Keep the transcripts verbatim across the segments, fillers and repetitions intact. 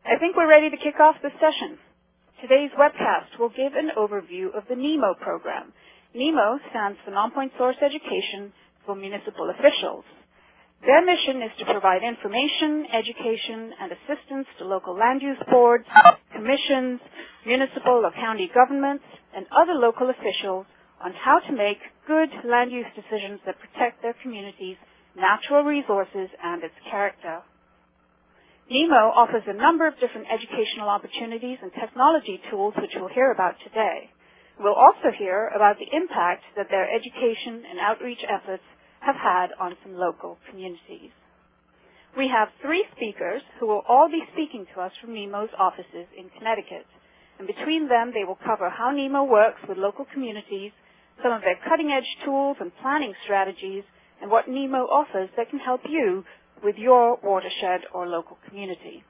I think we're ready to kick off the session. Today's webcast will give an overview of the NEMO program. NEMO stands for Non-Point Source Education for Municipal Officials. Their mission is to provide information, education, and assistance to local land use boards, commissions, municipal or county governments, and other local officials on how to make good land use decisions that protect their community's natural resources and its character. NEMO offers a number of different educational opportunities and technology tools which we'll hear about today. We'll also hear about the impact that their education and outreach efforts have had on some local communities. We have three speakers who will all be speaking to us from NEMO's offices in Connecticut. And between them, they will cover how NEMO works with local communities, some of their cutting-edge tools and planning strategies, and what NEMO offers that can help you with your watershed or local community.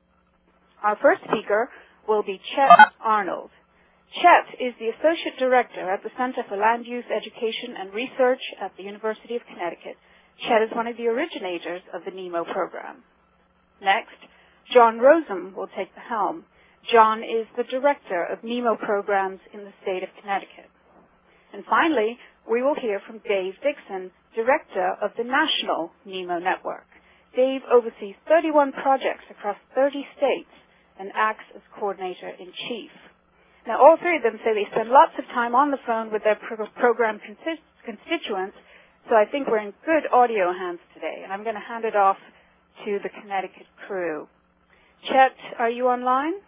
Our first speaker will be Chet Arnold. Chet is the Associate Director at the Center for Land Use Education and Research at the University of Connecticut. Chet is one of the originators of the NEMO program. Next, John Rosen will take the helm. John is the Director of NEMO programs in the state of Connecticut. And finally, we will hear from Dave Dixon, Director of the National NEMO Network. Dave oversees thirty-one projects across thirty states and acts as Coordinator-in-Chief. Now, all three of them say they spend lots of time on the phone with their pro program constituents, so I think we're in good audio hands today. And I'm going to hand it off to the Connecticut crew. Chet, are you online?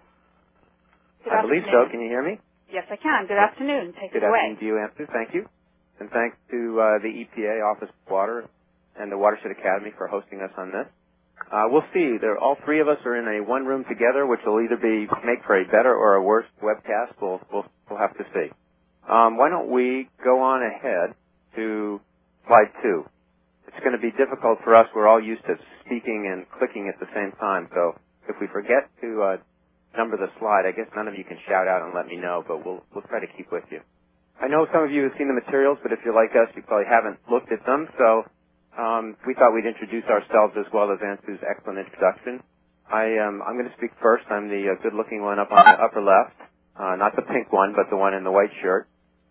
Good I believe afternoon. so. Can you hear me? Yes, I can. Good afternoon. Take Good it away. Good afternoon to you, Andrew. Thank you. And thanks to uh, the E P A Office of Water and the Watershed Academy for hosting us on this. Uh, we'll see. There, all three of us are in a one room together, which will either be make for a better or a worse webcast. We'll we'll, we'll have to see. Um, why don't we go on ahead to slide two? It's going to be difficult for us. We're all used to speaking and clicking at the same time. So if we forget to uh, number the slide, I guess none of you can shout out and let me know, but we'll we'll try to keep with you. I know some of you have seen the materials, but if you're like us, you probably haven't looked at them. So. Um, we thought we'd introduce ourselves as well as Ansu's excellent introduction. I, um, I'm going to speak first. I'm the uh, good-looking one up on the upper left, uh, not the pink one, but the one in the white shirt.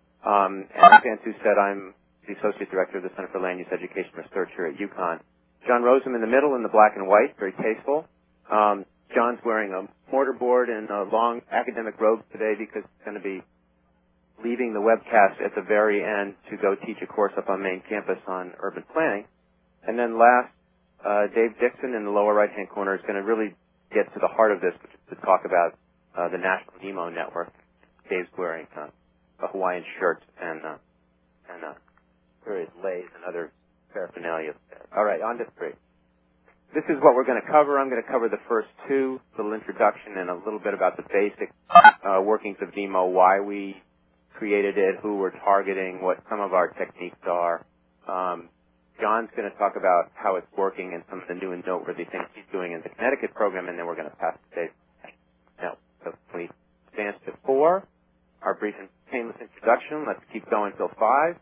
Um, and as Ansu said, I'm the Associate Director of the Center for Land Use Education Research here at UConn. John Rosen in the middle in the black and white, very tasteful. Um, John's wearing a mortarboard and a long academic robe today because he's going to be leaving the webcast at the very end to go teach a course up on main campus on urban planning. And then last, uh, Dave Dixon in the lower right-hand corner is going to really get to the heart of this, which is to talk about uh, the National NEMO Network. Dave's wearing uh, a Hawaiian shirt and uh, and uh, various leis and other paraphernalia. All right, on to three. This is what we're going to cover. I'm going to cover the first two, a little introduction and a little bit about the basic uh, workings of NEMO, why we created it, who we're targeting, what some of our techniques are. Um, John's going to talk about how it's working and some of the new and noteworthy things he's doing in the Connecticut program, and then we're going to pass to Dave. Now, so please advance to four, our brief and painless introduction. Let's keep going till five.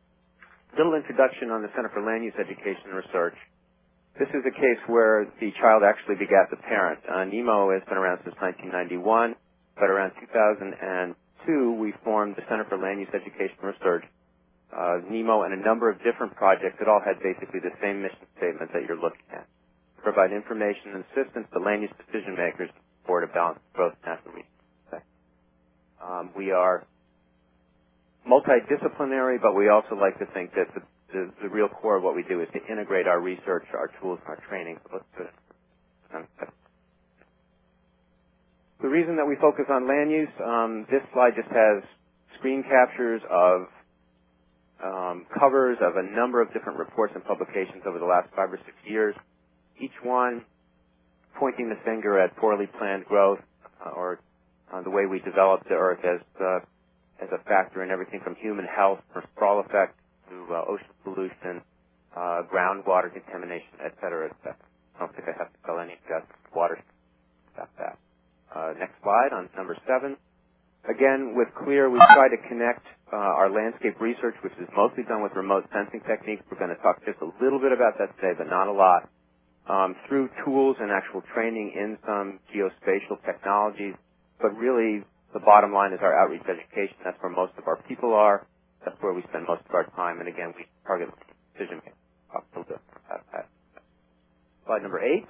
Little introduction on the Center for Land Use Education and Research. This is a case where the child actually begat the parent. Uh, NEMO has been around since nineteen ninety-one, but around two thousand two, we formed the Center for Land Use Education and Research. Uh, NEMO and a number of different projects that all had basically the same mission statement that you're looking at. To provide information and assistance to land use decision makers to support a balanced growth and national resources. Um, we are multidisciplinary, but we also like to think that the, the, the real core of what we do is to integrate our research, our tools, and our training. So let's do it. The reason that we focus on land use, um, this slide just has screen captures of Um, covers of a number of different reports and publications over the last five or six years, each one pointing the finger at poorly planned growth uh, or uh, the way we developed the Earth as uh, as a factor in everything from human health, from sprawl effect to uh, ocean pollution, uh, groundwater contamination, et cetera, et cetera. I don't think I have to tell any of that water about that. Uh, next slide on number seven. Again, with CLEAR, we try to connect uh, our landscape research, which is mostly done with remote sensing techniques. We're going to talk just a little bit about that today, but not a lot. um, through tools and actual training in some geospatial technologies. But really, the bottom line is our outreach education. That's where most of our people are. That's where we spend most of our time. And again, we target decision making. Talk a little bit about that. Slide number eight.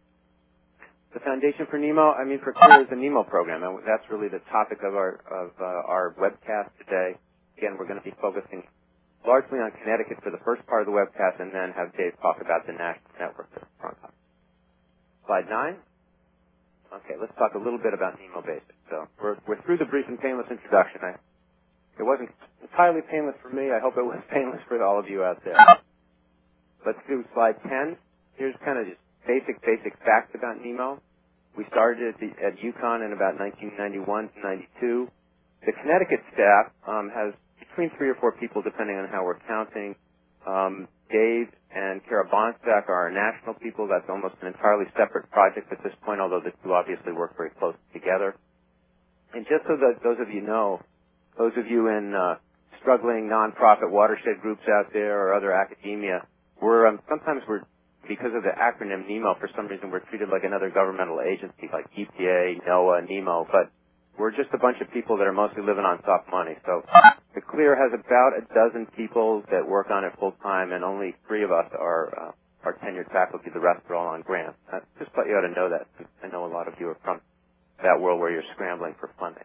The foundation for NEMO, I mean, for CLEAR is the NEMO program, and that's really the topic of our of uh, our webcast today. Again, we're going to be focusing largely on Connecticut for the first part of the webcast, and then have Dave talk about the national network. Slide nine. Okay, let's talk a little bit about NEMO basics. So we're we're through the brief and painless introduction. I, it wasn't entirely painless for me. I hope it was painless for all of you out there. Let's do slide ten. Here's kind of just basic, basic facts about NEMO. We started at, the, at UConn in about nineteen ninety-one to ninety-two. The Connecticut staff um, has between three or four people, depending on how we're counting. Um, Dave and Kara Bonsack are our national people. That's almost an entirely separate project at this point, although the two obviously work very closely together. And just so that those of you know, those of you in uh, struggling nonprofit watershed groups out there or other academia, we're um, sometimes we're because of the acronym NEMO, for some reason we're treated like another governmental agency, like E P A, NOAA, NEMO, but we're just a bunch of people that are mostly living on soft money. So the CLEAR has about a dozen people that work on it full time, and only three of us are uh, are tenured faculty. The rest are all on grants. I just thought you ought to know that, since I know a lot of you are from that world where you're scrambling for funding.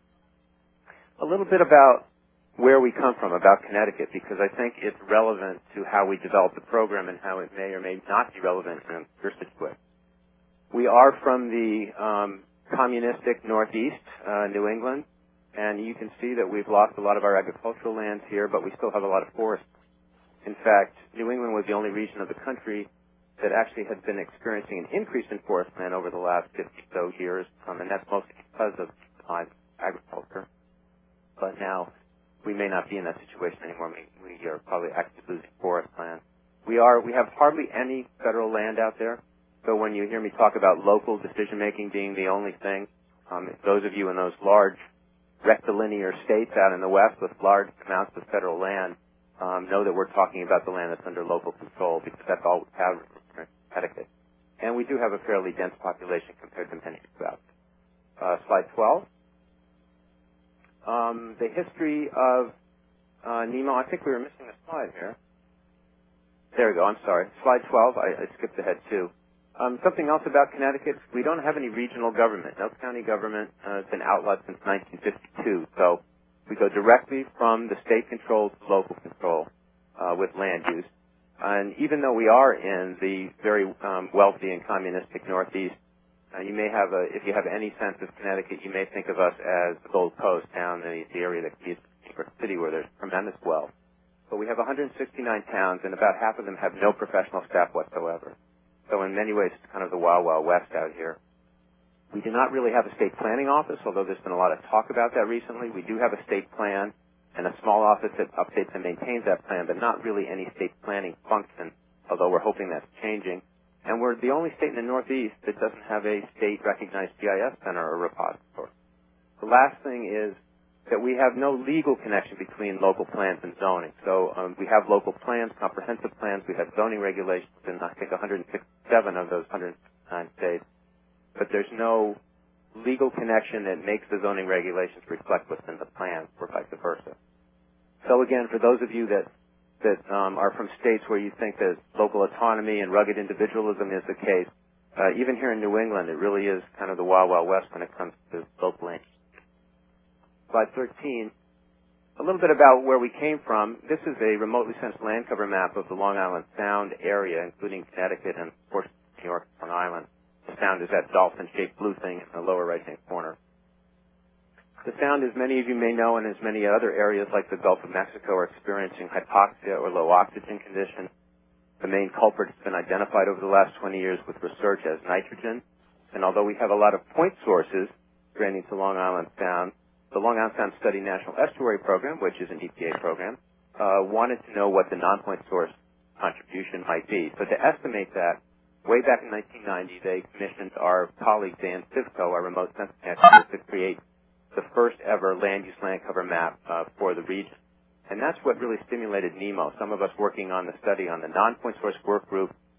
A little bit about where we come from, about Connecticut, because I think it's relevant to how we develop the program and how it may or may not be relevant in your situation. We are from the um, communistic Northeast, uh, New England, and you can see that we've lost a lot of our agricultural lands here, but we still have a lot of forests. In fact, New England was the only region of the country that actually has been experiencing an increase in forest land over the last fifty or so years, um, and that's mostly because of uh, agriculture. But now, we may not be in that situation anymore. We, we are probably actively losing forest land. We are, we have hardly any federal land out there. So when you hear me talk about local decision-making being the only thing, um, those of you in those large rectilinear states out in the West with large amounts of federal land um, know that we're talking about the land that's under local control, because that's all we have in Connecticut. And we do have a fairly dense population compared to many throughout. Uh, slide twelve. Um, the history of uh, NEMO, I think we were missing a slide here. There we go, I'm sorry. Slide twelve, I, I skipped ahead too. Um, something else about Connecticut, we don't have any regional government. No county government uh, has been outlawed since nineteen fifty-two. So we go directly from the state control to local control uh, with land use. And even though we are in the very um, wealthy and communistic Northeast, Uh, you may have a, if you have any sense of Connecticut, you may think of us as the Gold Coast down in the area that is New York City, where there's tremendous wealth. But we have one hundred sixty-nine towns, and about half of them have no professional staff whatsoever. So in many ways, it's kind of the Wild Wild West out here. We do not really have a state planning office, although there's been a lot of talk about that recently. We do have a state plan and a small office that updates and maintains that plan, but not really any state planning function, although we're hoping that's changing. And we're the only state in the Northeast that doesn't have a state-recognized G I S center or repository. The last thing is that we have no legal connection between local plans and zoning. So um, we have local plans, comprehensive plans. We have zoning regulations in, I think, one hundred sixty-seven of those one hundred nine states. But there's no legal connection that makes the zoning regulations reflect what's in the plans, or vice versa. So again, for those of you that that um, are from states where you think that local autonomy and rugged individualism is the case, uh, even here in New England, it really is kind of the Wild Wild West when it comes to local land. Slide thirteen, a little bit about where we came from. This is a remotely sensed land cover map of the Long Island Sound area, including Connecticut and, of course, New York and Long Island. The Sound is that dolphin-shaped blue thing in the lower right-hand corner. The Sound, as many of you may know, and as many other areas like the Gulf of Mexico are experiencing hypoxia or low oxygen conditions. The main culprit has been identified over the last twenty years with research as nitrogen. And although we have a lot of point sources draining to Long Island Sound, the Long Island Sound Study National Estuary Program, which is an E P A program, uh, wanted to know what the non-point source contribution might be. So to estimate that, way back in nineteen ninety, they commissioned our colleague Dan Sivko, our remote sensing expert, to create the first ever land use land cover map uh, for the region. And that's what really stimulated NEMO. Some of us working on the study on the non-point source work group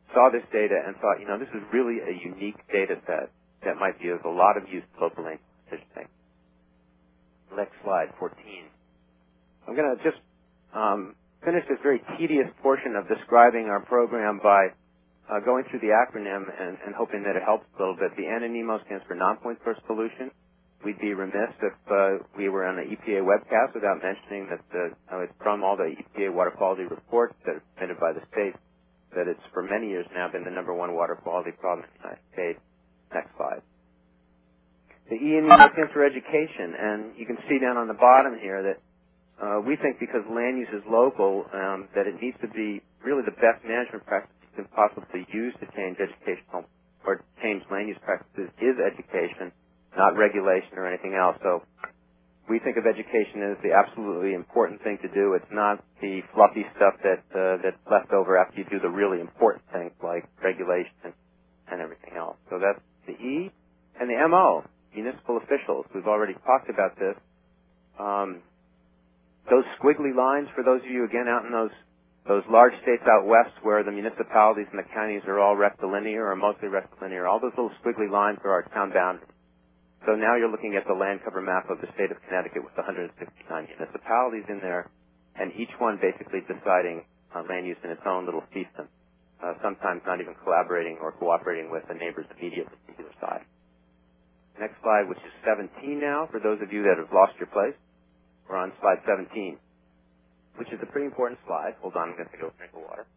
saw this data and thought, you know, this is really a unique data set that might be of a lot of use to local land decision making. Next slide, fourteen. I'm going to just um, finish this very tedious portion of describing our program by uh, going through the acronym and, and hoping that it helps a little bit. The N in NEMO stands for Non-Point Source Solution. We'd be remiss if uh, we were on the E P A webcast without mentioning that uh, it's from all the E P A water quality reports that are submitted by the state, that it's for many years now been the number one water quality problem in the United States. Next slide. The E in NEMO stands for education, and you can see down on the bottom here that uh, we think because land use is local, um, that it needs to be really the best management practices you can possibly use to change educational or change land use practices is education, not regulation or anything else. So we think of education as the absolutely important thing to do. It's not the fluffy stuff that uh, that's left over after you do the really important things like regulation and, and everything else. So that's the E. And the M O, municipal officials. We've already talked about this. Um, those squiggly lines, for those of you, again, out in those those large states out west where the municipalities and the counties are all rectilinear or mostly rectilinear, all those little squiggly lines are our town boundaries. So now you're looking at the land cover map of the state of Connecticut with one hundred sixty-nine municipalities in there, and each one basically deciding uh, land use in its own little fiefdom, uh, sometimes not even collaborating or cooperating with the neighbors immediately to either side. Next slide, which is seventeen now, for those of you that have lost your place. We're on slide seventeen, which is a pretty important slide. Hold on, I'm going to go drink of water.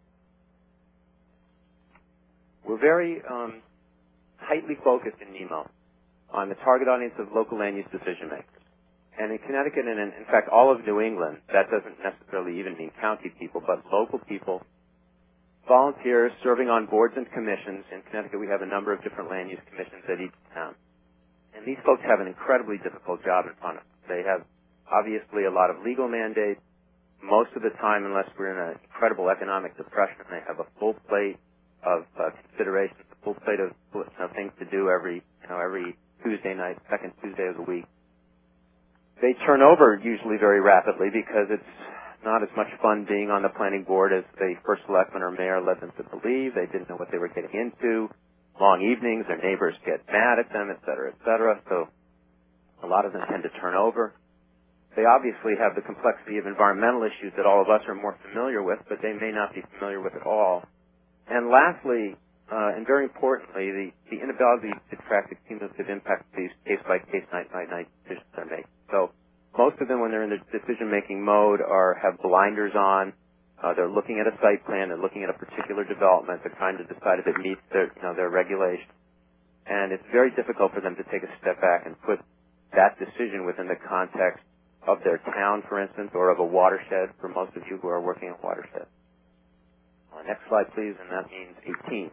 We're very um, tightly focused in NEMO on the target audience of local land use decision makers. And in Connecticut and in, in fact all of New England, that doesn't necessarily even mean county people, but local people, volunteers serving on boards and commissions. In Connecticut we have a number of different land use commissions at each town. And these folks have an incredibly difficult job in front of them. They have obviously a lot of legal mandates. Most of the time, unless we're in an incredible economic depression, they have a full plate of uh, considerations, a full plate of you know, things to do every, you know, every Tuesday night, second Tuesday of the week. They turn over usually very rapidly because it's not as much fun being on the planning board as the first selectman or mayor led them to believe. They didn't know what they were getting into. Long evenings, their neighbors get mad at them, et cetera, et cetera. So a lot of them tend to turn over. They obviously have the complexity of environmental issues that all of us are more familiar with, but they may not be familiar with at all. And lastly, Uh, and very importantly, the, the inability to track the cumulative impact of these case-by-case, night-by-night decisions are made. So most of them, when they're in the decision-making mode, are have blinders on. Uh, they're looking at a site plan. They're looking at a particular development. They're trying to decide if it meets their, you know, their regulations. And it's very difficult for them to take a step back and put that decision within the context of their town, for instance, or of a watershed for most of you who are working in watersheds. Uh, next slide, please, and that means eighteen.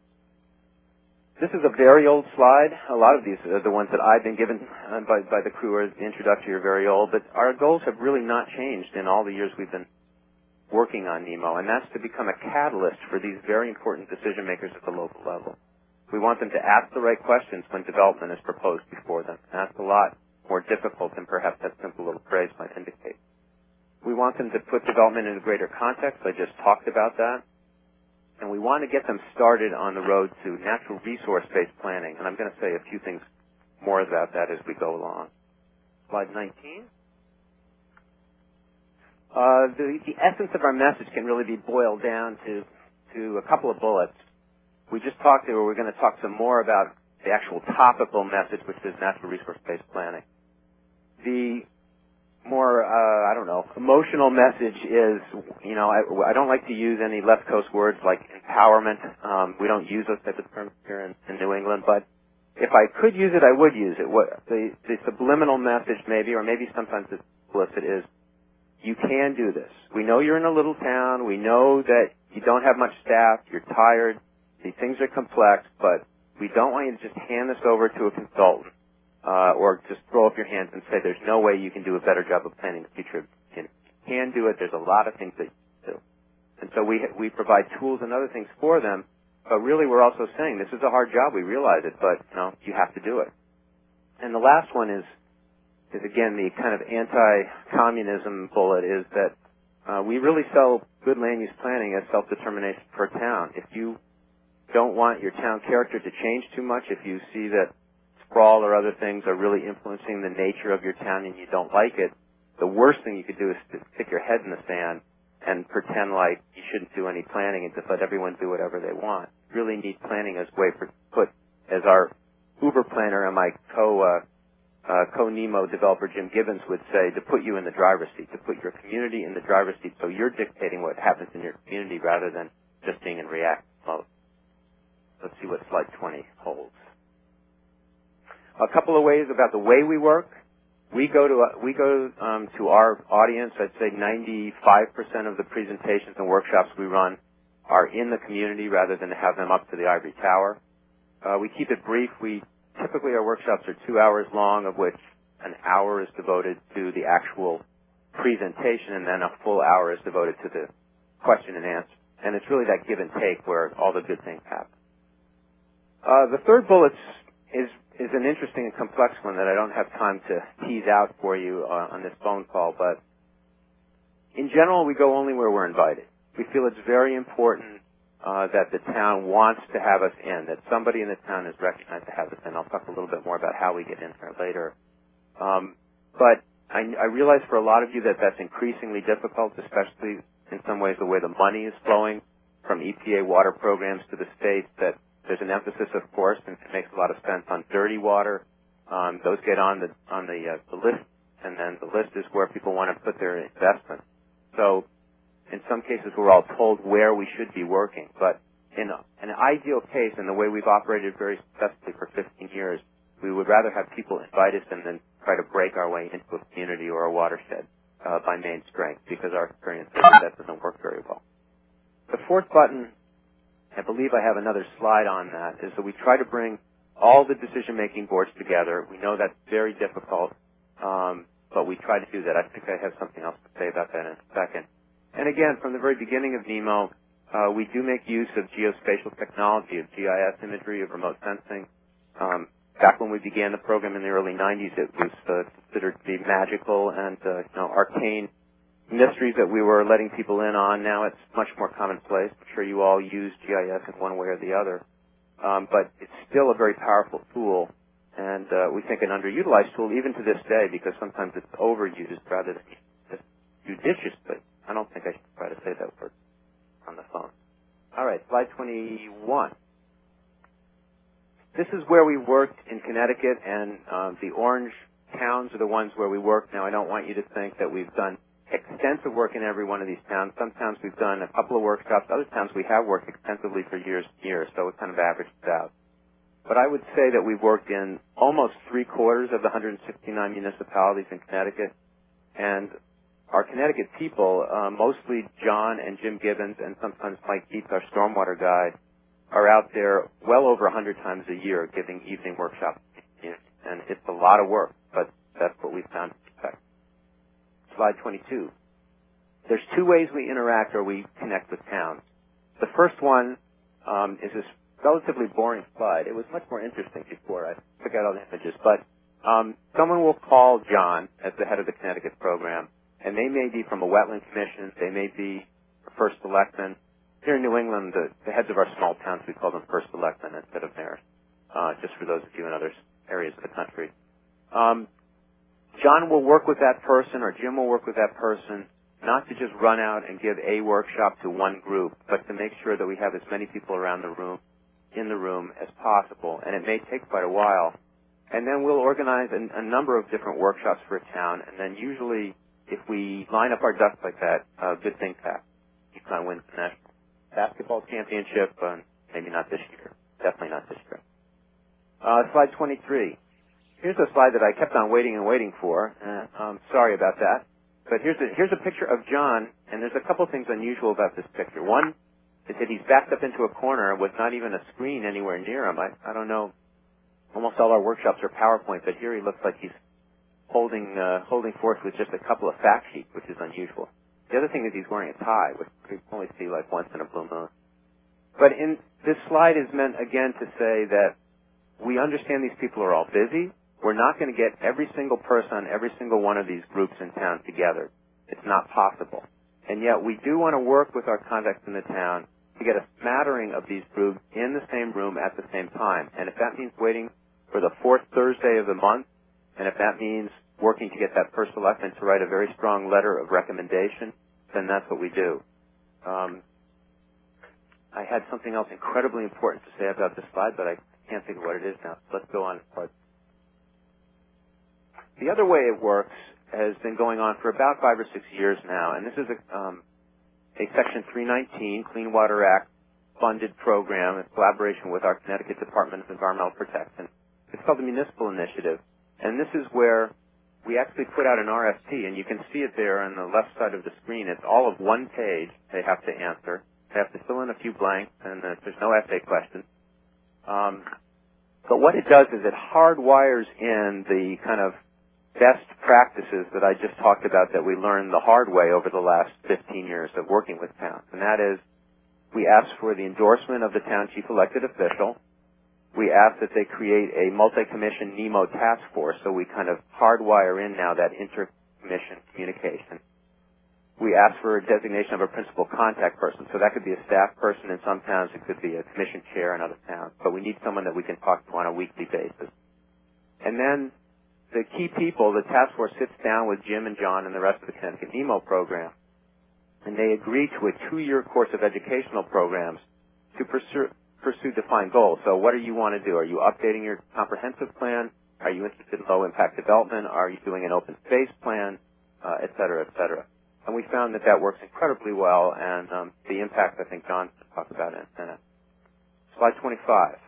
This is a very old slide. A lot of these are the ones that I've been given uh, by, by the crew as the introductory are very old, but our goals have really not changed in all the years we've been working on NEMO, and that's to become a catalyst for these very important decision makers at the local level. We want them to ask the right questions when development is proposed before them. And that's a lot more difficult than perhaps that simple little phrase might indicate. We want them to put development in a greater context. I just talked about that. And we want to get them started on the road to natural resource-based planning. And I'm going to say a few things more about that as we go along. Slide nineteen. Uh, the, the essence of our message can really be boiled down to, to a couple of bullets. We just talked to, or we're going to talk some more about the actual topical message, which is natural resource-based planning. The more, uh, I don't know, emotional message is, you know, I, I don't like to use any left coast words like empowerment. Um, we don't use those types of terms here in, in New England, but if I could use it, I would use it. What the, the subliminal message maybe, or maybe sometimes it's explicit, is you can do this. We know you're in a little town. We know that you don't have much staff. You're tired. These things are complex, but we don't want you to just hand this over to a consultant. Uh, or just throw up your hands and say there's no way you can do a better job of planning the future. You can do it. There's a lot of things that you can do. And so we we provide tools and other things for them, but really we're also saying this is a hard job. We realize it, but you know, you have to do it. And the last one is, is again the kind of anti-communism bullet is that uh, we really sell good land use planning as self-determination per town. If you don't want your town character to change too much, if you see that sprawl or other things are really influencing the nature of your town and you don't like it, the worst thing you could do is to stick your head in the sand and pretend like you shouldn't do any planning and just let everyone do whatever they want. You really need planning as way for put, as our Uber planner and my co uh, uh, co-Nemo developer Jim Gibbons would say, to put you in the driver's seat, to put your community in the driver's seat, so you're dictating what happens in your community rather than just being in react mode. Let's see what slide twenty holds. A couple of ways about the way we work. We go to uh, we go um, to our audience. I'd say ninety-five percent of the presentations and workshops we run are in the community rather than to have them up to the ivory tower. Uh, we keep it brief. We typically our workshops are two hours long, of which an hour is devoted to the actual presentation, and then a full hour is devoted to the question and answer. And it's really that give and take where all the good things happen. Uh, the third bullet is is an interesting and complex one that I don't have time to tease out for you uh, on this phone call, but in general, we go only where we're invited. We feel it's very important uh, that the town wants to have us in, that somebody in the town is recognized to have us in. I'll talk a little bit more about how we get in there later. Um, but I, I realize for a lot of you that that's increasingly difficult, especially in some ways the way the money is flowing from E P A water programs to the states, that there's an emphasis, of course, and it makes a lot of sense, on dirty water. Um, those get on the on the, uh, the list, and then the list is where people want to put their investment. So in some cases, we're all told where we should be working. But in a, an ideal case, and the way we've operated very successfully for fifteen years, we would rather have people invite us and then try to break our way into a community or a watershed uh, by main strength, because our experience is that that doesn't work very well. The fourth button, I believe I have another slide on that, is that we try to bring all the decision-making boards together. We know that's very difficult, um, but we try to do that. I think I have something else to say about that in a second. And again, from the very beginning of NEMO, uh, we do make use of geospatial technology, of G I S imagery, of remote sensing. Um, back when we began the program in the early nineties, it was uh, considered to be magical and uh, you know, arcane mysteries that we were letting people in on. Now it's much more commonplace. I'm sure you all use G I S in one way or the other. Um, but it's still a very powerful tool, and uh, we think an underutilized tool even to this day, because sometimes it's overused rather than just judiciously. I don't think I should try to say that word on the phone. All right, slide twenty-one. This is where we worked in Connecticut, and um, the orange towns are the ones where we work. Now, I don't want you to think that we've done extensive work in every one of these towns. Sometimes we've done a couple of workshops. Other towns we have worked extensively for years and years, so it kind of averages out. But I would say that we've worked in almost three-quarters of the one hundred sixty-nine municipalities in Connecticut. And our Connecticut people, uh, mostly John and Jim Gibbons and sometimes Mike Dietz, our stormwater guide, are out there well over one hundred times a year giving evening workshops. And it's a lot of work, but that's what we've found to expect. Slide twenty-two. There's two ways we interact or we connect with towns. The first one um, is this relatively boring slide. It was much more interesting before I took out all the images. But um, someone will call John as the head of the Connecticut program, and they may be from a wetland commission. They may be first selectmen. Here in New England, the, the heads of our small towns, we call them first selectmen instead of mayors, uh, just for those of you in other areas of the country. Um, John will work with that person, or Jim will work with that person, not to just run out and give a workshop to one group, but to make sure that we have as many people around the room, in the room, as possible. And it may take quite a while. And then we'll organize a, a number of different workshops for a town, and then usually, if we line up our ducks like that, uh, good things happen. UConn wins the national basketball championship, uh, maybe not this year. Definitely not this year. Uh, slide twenty-three. Here's a slide that I kept on waiting and waiting for. Uh, I'm sorry about that. But here's a, here's a picture of John, and there's a couple things unusual about this picture. One is that he's backed up into a corner with not even a screen anywhere near him. I, I don't know. Almost all our workshops are PowerPoint, but here he looks like he's holding uh, holding forth with just a couple of fact sheets, which is unusual. The other thing is he's wearing a tie, which you can only see like once in a blue moon. But in this slide is meant, again, to say that we understand these people are all busy. We're not going to get every single person on every single one of these groups in town together. It's not possible. And yet we do want to work with our contacts in the town to get a smattering of these groups in the same room at the same time. And if that means waiting for the fourth Thursday of the month, and if that means working to get that first selectman to write a very strong letter of recommendation, then that's what we do. Um, I had something else incredibly important to say about this slide, but I can't think of what it is now. Let's go on. The other way it works has been going on for about five or six years now, and this is a, um, a Section three nineteen Clean Water Act funded program in collaboration with our Connecticut Department of Environmental Protection. It's called the Municipal Initiative, and this is where we actually put out an R F P, and you can see it there on the left side of the screen. It's all of one page they have to answer. They have to fill in a few blanks, and uh, there's no essay questions. Um, but what it does is it hardwires in the kind of best practices that I just talked about that we learned the hard way over the last fifteen years of working with towns. And that is, we ask for the endorsement of the town chief elected official. We ask that they create a multi-commission NEMO task force, so we kind of hardwire in now that inter-commission communication. We ask for a designation of a principal contact person, so that could be a staff person in some towns, it could be a commission chair in other towns, but we need someone that we can talk to on a weekly basis. And then the key people, the task force sits down with Jim and John and the rest of the Connecticut NEMO program, and they agree to a two-year course of educational programs to pursue, pursue defined goals. So what do you want to do? Are you updating your comprehensive plan? Are you interested in low-impact development? Are you doing an open space plan? Uh, et cetera, et cetera. And we found that that works incredibly well, and um, the impact, I think John will talk about in a minute. Slide twenty-five.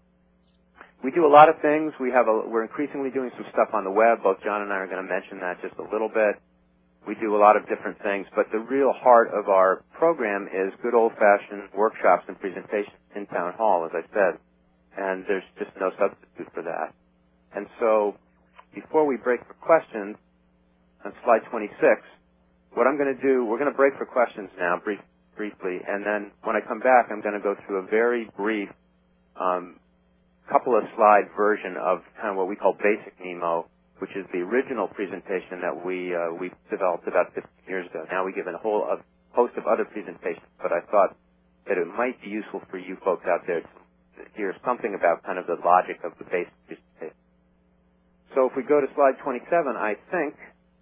We do a lot of things. We have a, we're increasingly doing some stuff on the web. Both John and I are going to mention that just a little bit. We do a lot of different things, but the real heart of our program is good old-fashioned workshops and presentations in Town Hall, as I said, and there's just no substitute for that. And so before we break for questions, on slide twenty-six, what I'm going to do, we're going to break for questions now brief, briefly, and then when I come back, I'm going to go through a very brief um, couple of slide version of kind of what we call basic NEMO, which is the original presentation that we uh, we developed about fifteen years ago. Now we give a whole uh, host of other presentations, but I thought that it might be useful for you folks out there to hear something about kind of the logic of the basic presentation. So if we go to slide twenty-seven, I think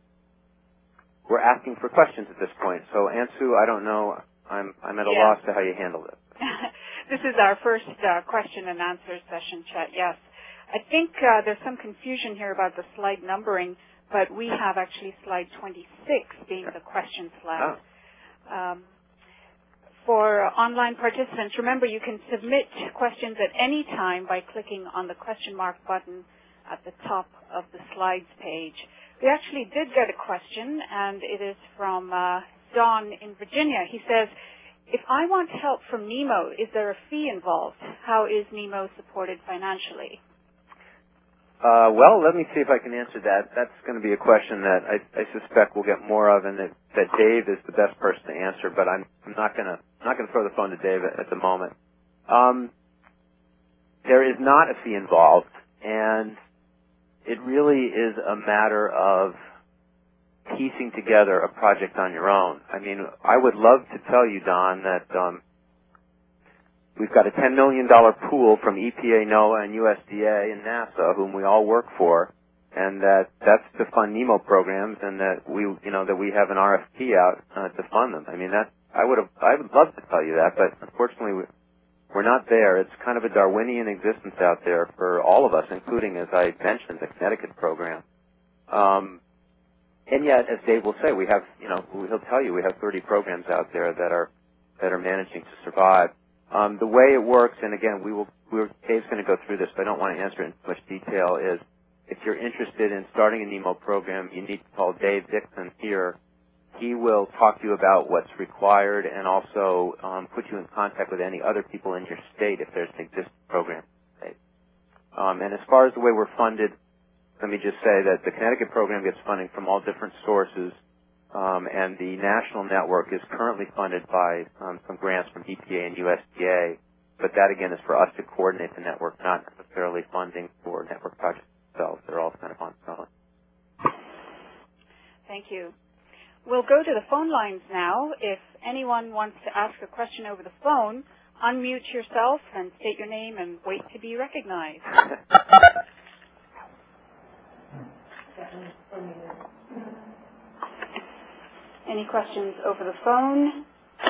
we're asking for questions at this point. So Ansu, I don't know, I'm I'm at a yeah. loss to how you handle this. This is our first uh, question and answer session, Chet, yes. I think uh, there's some confusion here about the slide numbering, but we have actually slide twenty-six being the question slide. Oh. Um, for online participants, remember you can submit questions at any time by clicking on the question mark button at the top of the slides page. We actually did get a question, and it is from uh, Don in Virginia. He says, if I want help from NEMO, is there a fee involved? How is NEMO supported financially? Uh, well, let me see if I can answer that. That's going to be a question that I, I suspect we'll get more of, and that, that Dave is the best person to answer. But I'm, I'm not going to not going to throw the phone to Dave at, at the moment. Um, there is not a fee involved, and it really is a matter of piecing together a project on your own. I mean, I would love to tell you, Don, that um, we've got a ten million dollars pool from E P A, NOAA, and U S D A and NASA, whom we all work for, and that that's to fund NEMO programs, and that we, you know, that we have an R F P out uh, to fund them. I mean, that I would have, I would love to tell you that, but unfortunately, we, we're not there. It's kind of a Darwinian existence out there for all of us, including, as I mentioned, the Connecticut program. Um, and yet, as Dave will say, we have, you know, he'll tell you, we have thirty programs out there that are that are managing to survive. Um, the way it works, and again, we will, we're, Dave's going to go through this, but I don't want to answer it in too much detail, is if you're interested in starting a NEMO program, you need to call Dave Dixon here. He will talk to you about what's required and also um, put you in contact with any other people in your state if there's an existing program. Um, and as far as the way we're funded, let me just say that the Connecticut program gets funding from all different sources, um, and the national network is currently funded by um, some grants from E P A and U S D A, but that, again, is for us to coordinate the network, not necessarily funding for network projects themselves. They're all kind of on their own. Thank you. We'll go to the phone lines now. If anyone anyone wants to ask a question over the phone, unmute yourself and state your name and wait to be recognized. Any questions over the phone?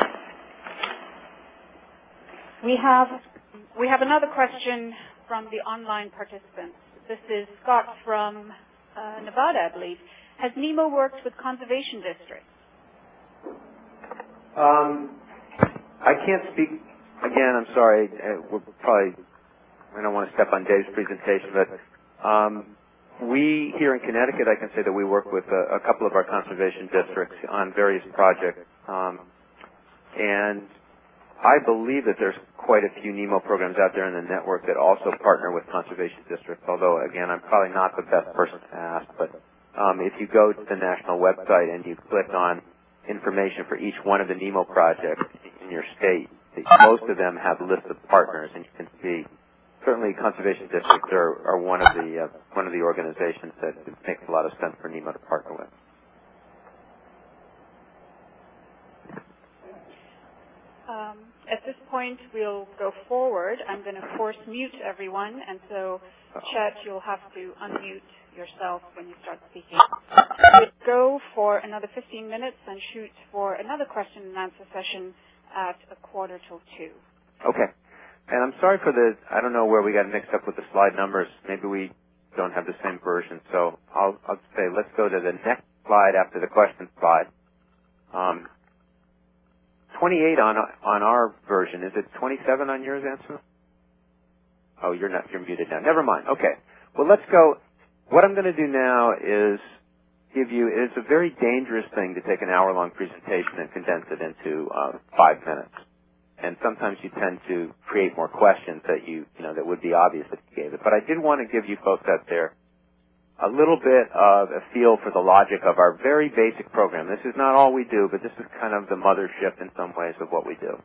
We have we have another question from the online participants. This is Scott from uh, Nevada, I believe. Has NEMO worked with conservation districts? Um, I can't speak, again, I'm sorry, uh, we're probably, I don't want to step on Dave's presentation, but um, we here in Connecticut, I can say that we work with a, a couple of our conservation districts on various projects. Um, and I believe that there's quite a few NEMO programs out there in the network that also partner with conservation districts, although, again, I'm probably not the best person to ask. But um, if you go to the national website and you click on information for each one of the NEMO projects in your state, most of them have lists of partners, and you can see certainly conservation districts are, are one of the uh, one of the organizations that it makes a lot of sense for NEMO to partner with. Um, at this point, we'll go forward. I'm going to force mute everyone, and so, Chet, you'll have to unmute yourself when you start speaking. We'll go for another fifteen minutes and shoot for another question and answer session at a quarter till two. Okay. And I'm sorry for the, I don't know where we got mixed up with the slide numbers. Maybe we don't have the same version. So I'll, I'll say let's go to the next slide after the question slide. Um, twenty-eight on on our version. Is it twenty-seven on yours, Ansel? Oh, you're not, you're muted now. Never mind. Okay. Well, let's go. What I'm going to do now is give you, it's a very dangerous thing to take an hour-long presentation and condense it into uh, five minutes. And sometimes you tend to create more questions that you, you know, that would be obvious if you gave it. But I did want to give you folks out there a little bit of a feel for the logic of our very basic program. This is not all we do, but this is kind of the mothership in some ways of what we do.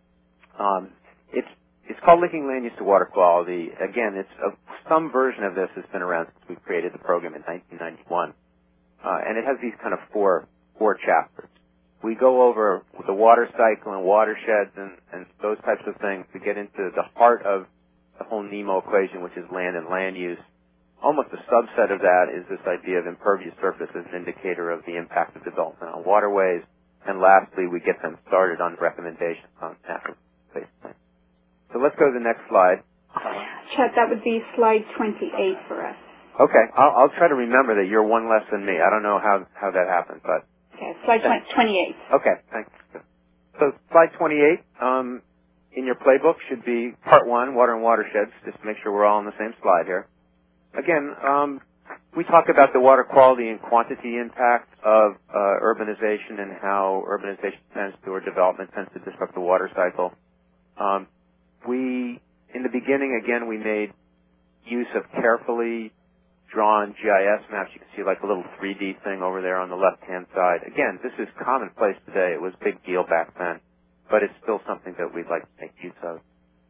Um, it's it's called Linking Land Use to Water Quality. Again, it's a, some version of this has been around since we created the program in nineteen ninety-one, uh, and it has these kind of four four chapters. We go over the water cycle and watersheds and, and those types of things to get into the heart of the whole NEMO equation, which is land and land use. Almost a subset of that is this idea of impervious surface as an indicator of the impact of development on waterways. And lastly, we get them started on recommendations on natural space plans. So let's go to the next slide. Chet, that would be slide twenty-eight for us. Okay. I'll, I'll try to remember that you're one less than me. I don't know how, how that happened, but... Okay, slide twenty-eight. Okay, thanks. So slide twenty-eight um, in your playbook should be part one, water and watersheds, just to make sure we're all on the same slide here. Again, um, we talk about the water quality and quantity impact of uh, urbanization and how urbanization tends to, or development tends to disrupt the water cycle. Um, we, in the beginning, again, we made use of carefully drawn G I S maps. You can see like a little three D thing over there on the left-hand side. Again, this is commonplace today. It was a big deal back then, but it's still something that we'd like to make use of.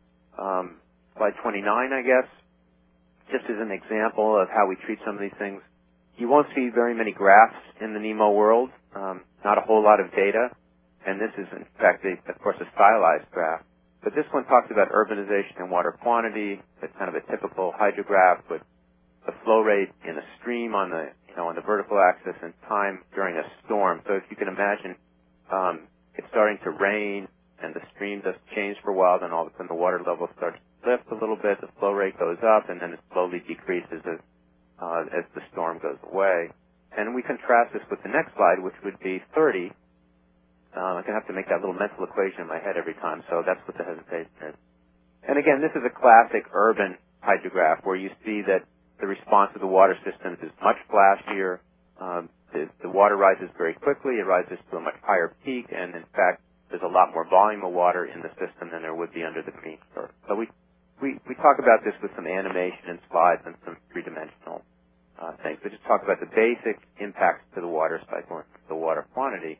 Um, slide twenty-nine, I guess, just as an example of how we treat some of these things. You won't see very many graphs in the NEMO world, um, not a whole lot of data, and this is, in fact, a, of course, a stylized graph. But this one talks about urbanization and water quantity. It's kind of a typical hydrograph with the flow rate in a stream on the, you know, on the vertical axis and time during a storm. So if you can imagine, um, it's starting to rain and the stream does change for a while, then all of a sudden the water level starts to lift a little bit, the flow rate goes up, and then it slowly decreases as, uh, as the storm goes away. And we contrast this with the next slide, which would be thirty. Uh, I'm going to have to make that little mental equation in my head every time, so that's what the hesitation is. And again, this is a classic urban hydrograph where you see that the response of the water systems is much flashier. Um, the, the water rises very quickly. It rises to a much higher peak, and in fact, there's a lot more volume of water in the system than there would be under the green curve. So we, we, we talk about this with some animation and slides and some three-dimensional uh, things. We just talk about the basic impacts to the water cycle and the water quantity.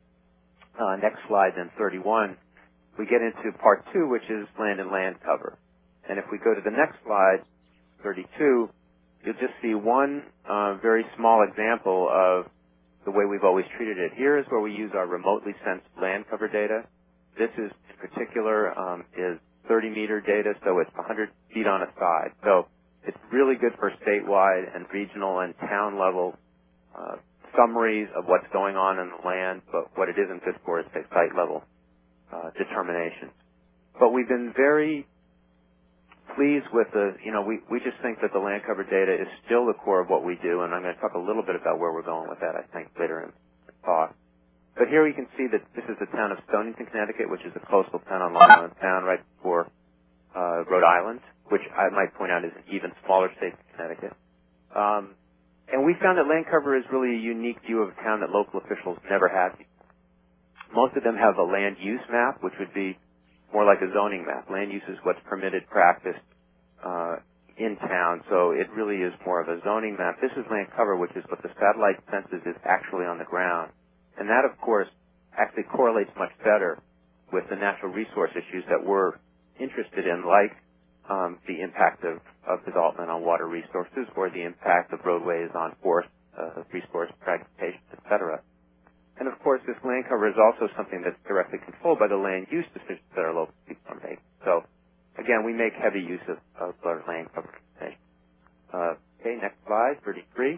Uh, next slide, then thirty-one, we get into part two, which is land and land cover. And if we go to the next slide, thirty-two, you'll just see one uh, very small example of the way we've always treated it. Here is where we use our remotely sensed land cover data. This is, in particular, um, is thirty meter data, so it's one hundred feet on a side. So it's really good for statewide and regional and town level uh, summaries of what's going on in the land, but what it isn't good for is, say, site level uh, determinations. But we've been very pleased with the, you know, we, we just think that the land cover data is still the core of what we do, and I'm going to talk a little bit about where we're going with that, I think, later in the talk. But here we can see that this is the town of Stonington, Connecticut, which is a coastal town on Long Island Sound right before uh, Rhode Island, which I might point out is an even smaller state than Connecticut. Um, and we found that land cover is really a unique view of a town that local officials never had. Most of them have a land use map, which would be more like a zoning map. Land use is what's permitted, practiced uh, in town, so it really is more of a zoning map. This is land cover, which is what the satellite senses is actually on the ground. And that, of course, actually correlates much better with the natural resource issues that we're interested in, like um, the impact of, of development on water resources or the impact of roadways on forest uh, resource fragmentation, et cetera. And, of course, this land cover is also something that's directly controlled by the land use decisions that our local people are making. So, again, we make heavy use of, of our land cover information. Uh, okay, next slide, thirty-three.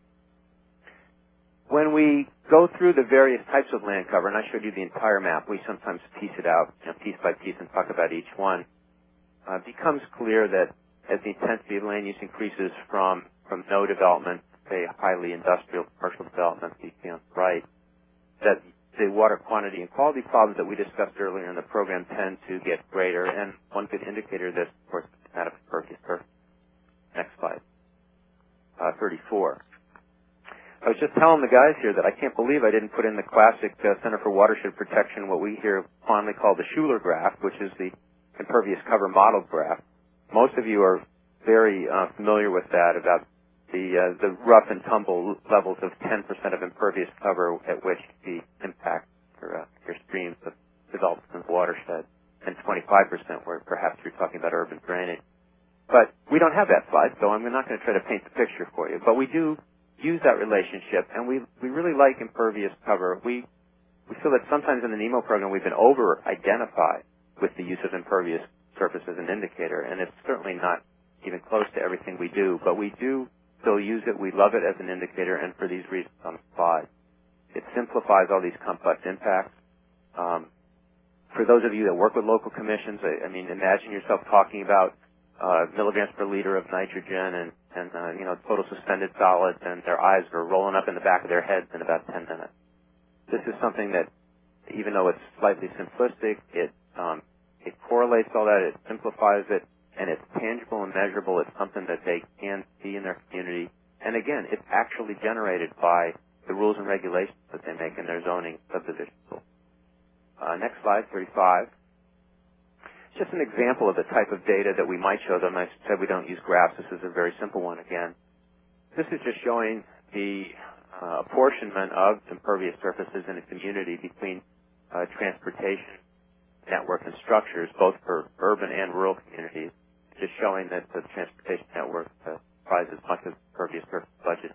When we go through the various types of land cover, and I showed you the entire map, we sometimes piece it out, you know, piece by piece and talk about each one, uh, it becomes clear that as the intensity of land use increases from, from no development, say highly industrial commercial development, you see on the right, that the water quantity and quality problems that we discussed earlier in the program tend to get greater, and one good indicator of this, of course, is that of impervious surface. Next slide. Uh, thirty-four. I was just telling the guys here that I can't believe I didn't put in the classic uh, Center for Watershed Protection, what we here fondly call the Schuler graph, which is the impervious cover model graph. Most of you are very uh, familiar with that, about the uh, the rough and tumble levels of ten percent of impervious cover at which the impact your, uh, your streams of development in the watershed, and twenty-five percent where perhaps you're talking about urban drainage. But we don't have that slide, so I'm not going to try to paint the picture for you. But we do use that relationship, and we we really like impervious cover. We we feel that sometimes in the NEMO program we've been over-identified with the use of impervious surface as an indicator, and it's certainly not even close to everything we do, but we do still use it. We love it as an indicator, and for these reasons on the slide. It simplifies all these complex impacts. Um, for those of you that work with local commissions, I, I mean, imagine yourself talking about uh, milligrams per liter of nitrogen and, and uh, you know, total suspended solids, and their eyes are rolling up in the back of their heads in about ten minutes. This is something that, even though it's slightly simplistic, it um, it correlates all that, it simplifies it, and it's tangible and measurable. It's something that they can see in their community. And again, it's actually generated by the rules and regulations that they make in their zoning subdivision rules. Uh, next slide, thirty-five. Just an example of the type of data that we might show them. I said we don't use graphs. This is a very simple one again. This is just showing the uh, apportionment of impervious surfaces in a community between uh, transportation network and structures, both for urban and rural communities, just showing that the transportation network uh, comprises much of the impervious surface budget.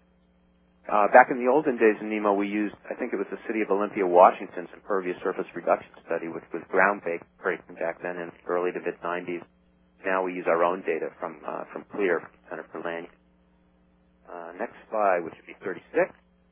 Uh, back in the olden days in NEMO, we used, I think it was the City of Olympia, Washington's impervious surface reduction study, which was groundbreaking back then in the early to mid nineties. Now we use our own data from uh, from CLEAR, from the Center for Land Use. Uh, next slide, which would be thirty-six.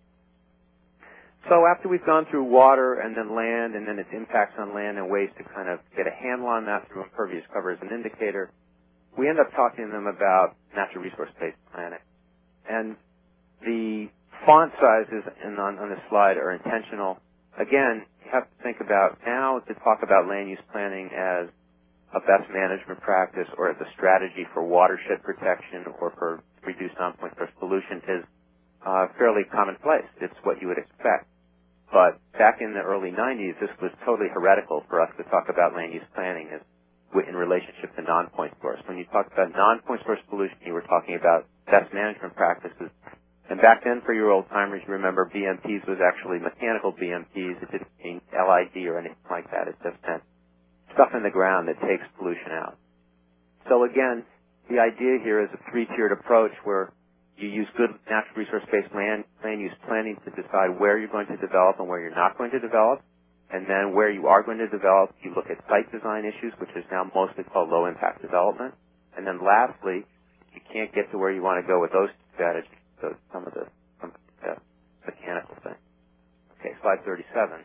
So after we've gone through water and then land and then its impacts on land and ways to kind of get a handle on that through impervious cover as an indicator, we end up talking to them about natural resource-based planning. And the font sizes in, on, on this slide are intentional. Again, you have to think about now to talk about land use planning as a best management practice or as a strategy for watershed protection or for reduced non-point source pollution is uh, fairly commonplace. It's what you would expect. But back in the early nineties, this was totally heretical for us to talk about land use planning as in relationship to non-point source. When you talk about non-point source pollution, you were talking about best management practices. And back then, for your old timers, you remember B M Ps was actually mechanical B M Ps. It didn't mean L I D or anything like that. It just meant stuff in the ground that takes pollution out. So again, the idea here is a three-tiered approach where You use good natural resource-based land, land use planning to decide where you're going to develop and where you're not going to develop. And then where you are going to develop, you look at site design issues, which is now mostly called low-impact development. And then lastly, you can't get to where you want to go with those strategies, so some of the, some of the mechanical things. Okay, slide thirty-seven.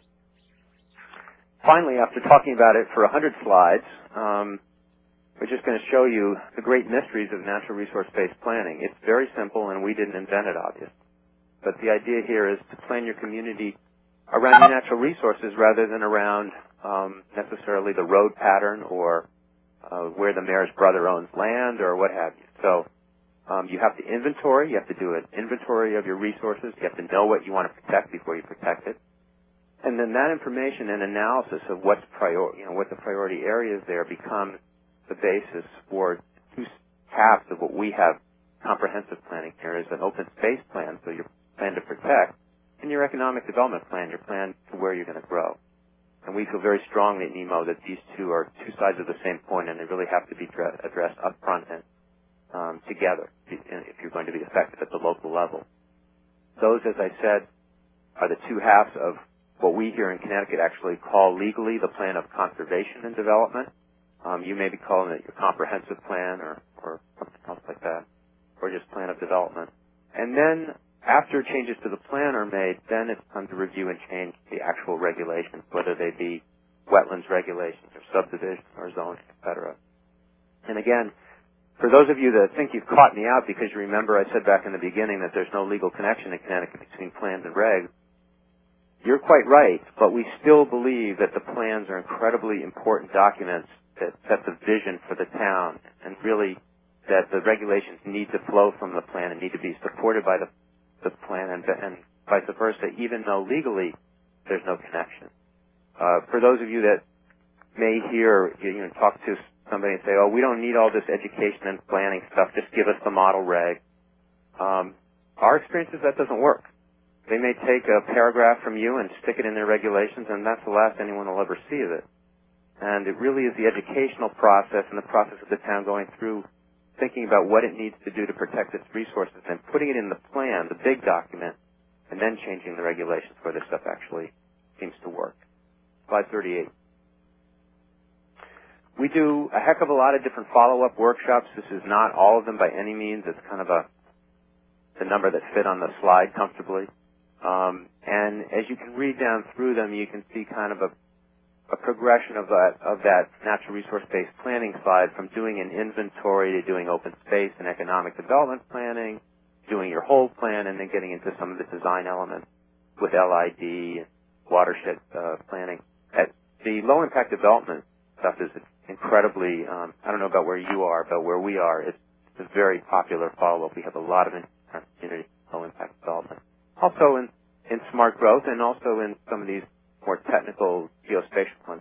Finally, after talking about it for one hundred slides, um, we're just going to show you the great mysteries of natural resource-based planning. It's very simple, and we didn't invent it, obviously. But the idea here is to plan your community around your natural resources rather than around um, necessarily the road pattern or uh, where the mayor's brother owns land or what have you. So um, you have to inventory. You have to do an inventory of your resources. You have to know what you want to protect before you protect it. And then that information and analysis of what's prior, you know, what the priority areas there becomes the basis for two halves of what we have comprehensive planning here is an open space plan, so your plan to protect, and your economic development plan, your plan to where you're going to grow. And we feel very strongly at NEMO that these two are two sides of the same coin, and they really have to be addressed up front and um, together if you're going to be effective at the local level. Those, as I said, are the two halves of what we here in Connecticut actually call legally the plan of conservation and development. Um, you may be calling it your comprehensive plan or, or something else like that, or just plan of development. And then after changes to the plan are made, then it's time to review and change the actual regulations, whether they be wetlands regulations or subdivision or zoning, et cetera. And again, for those of you that think you've caught me out because you remember I said back in the beginning that there's no legal connection in Connecticut between plans and regs, you're quite right, but we still believe that the plans are incredibly important documents that set the vision for the town, and really that the regulations need to flow from the plan and need to be supported by the, the plan, and, and vice versa, even though legally there's no connection. Uh, for those of you that may hear, you know, talk to somebody and say, oh, we don't need all this education and planning stuff, just give us the model reg. Um, our experience is that doesn't work. They may take a paragraph from you and stick it in their regulations, and that's the last anyone will ever see of it. And it really is the educational process and the process of the town going through thinking about what it needs to do to protect its resources and putting it in the plan, the big document, and then changing the regulations where this stuff actually seems to work. Slide thirty-eight. We do a heck of a lot of different follow-up workshops. This is not all of them by any means. It's kind of a the number that fit on the slide comfortably. Um, and as you can read down through them, you can see kind of a a progression of that, of that natural resource-based planning slide from doing an inventory to doing open space and economic development planning, doing your whole plan, and then getting into some of the design elements with L I D and watershed uh, planning. At the low-impact development stuff is incredibly, um, I don't know about where you are, but where we are, it's a very popular follow-up. We have a lot of interest in community low-impact development. Also in, in smart growth and also in some of these more technical geospatial ones.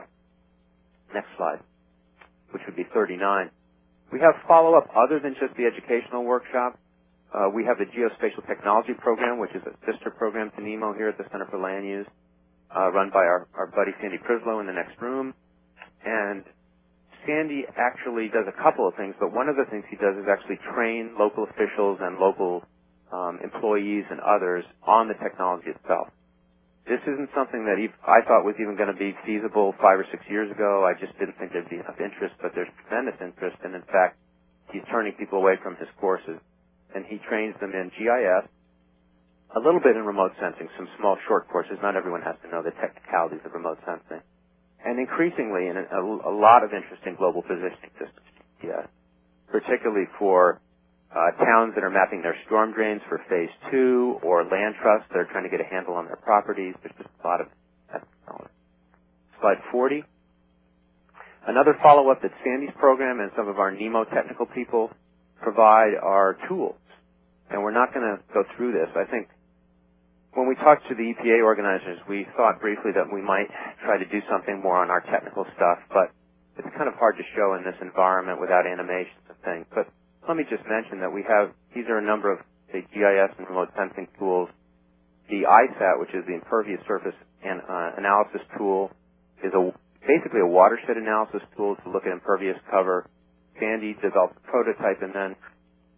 Next slide, which would be thirty-nine. We have follow-up other than just the educational workshop. Uh, we have the Geospatial Technology Program, which is a sister program to NEMO here at the Center for Land Use, uh, run by our, our buddy Sandy Prislow in the next room. And Sandy actually does a couple of things, but one of the things he does is actually train local officials and local um, employees and others on the technology itself. This isn't something that I thought was even going to be feasible five or six years ago. I just didn't think there'd be enough interest, but there's tremendous interest, and in fact, he's turning people away from his courses. And he trains them in G I S, a little bit in remote sensing, some small short courses. Not everyone has to know the technicalities of remote sensing. And increasingly, in a, a lot of interest in global positioning systems, G I S, particularly for Uh, towns that are mapping their storm drains for phase two, or land trusts that are trying to get a handle on their properties. There's just a lot of that. Slide forty. Another follow-up that Sandy's program and some of our NEMO technical people provide are tools. And we're not going to go through this. I think when we talked to the E P A organizers, we thought briefly that we might try to do something more on our technical stuff, but it's kind of hard to show in this environment without animations and things. But let me just mention that we have, these are a number of, say, G I S and remote sensing tools. The I SAT, which is the Impervious Surface and, uh, Analysis Tool, is a, basically a watershed analysis tool to look at impervious cover. Sandy developed a prototype, and then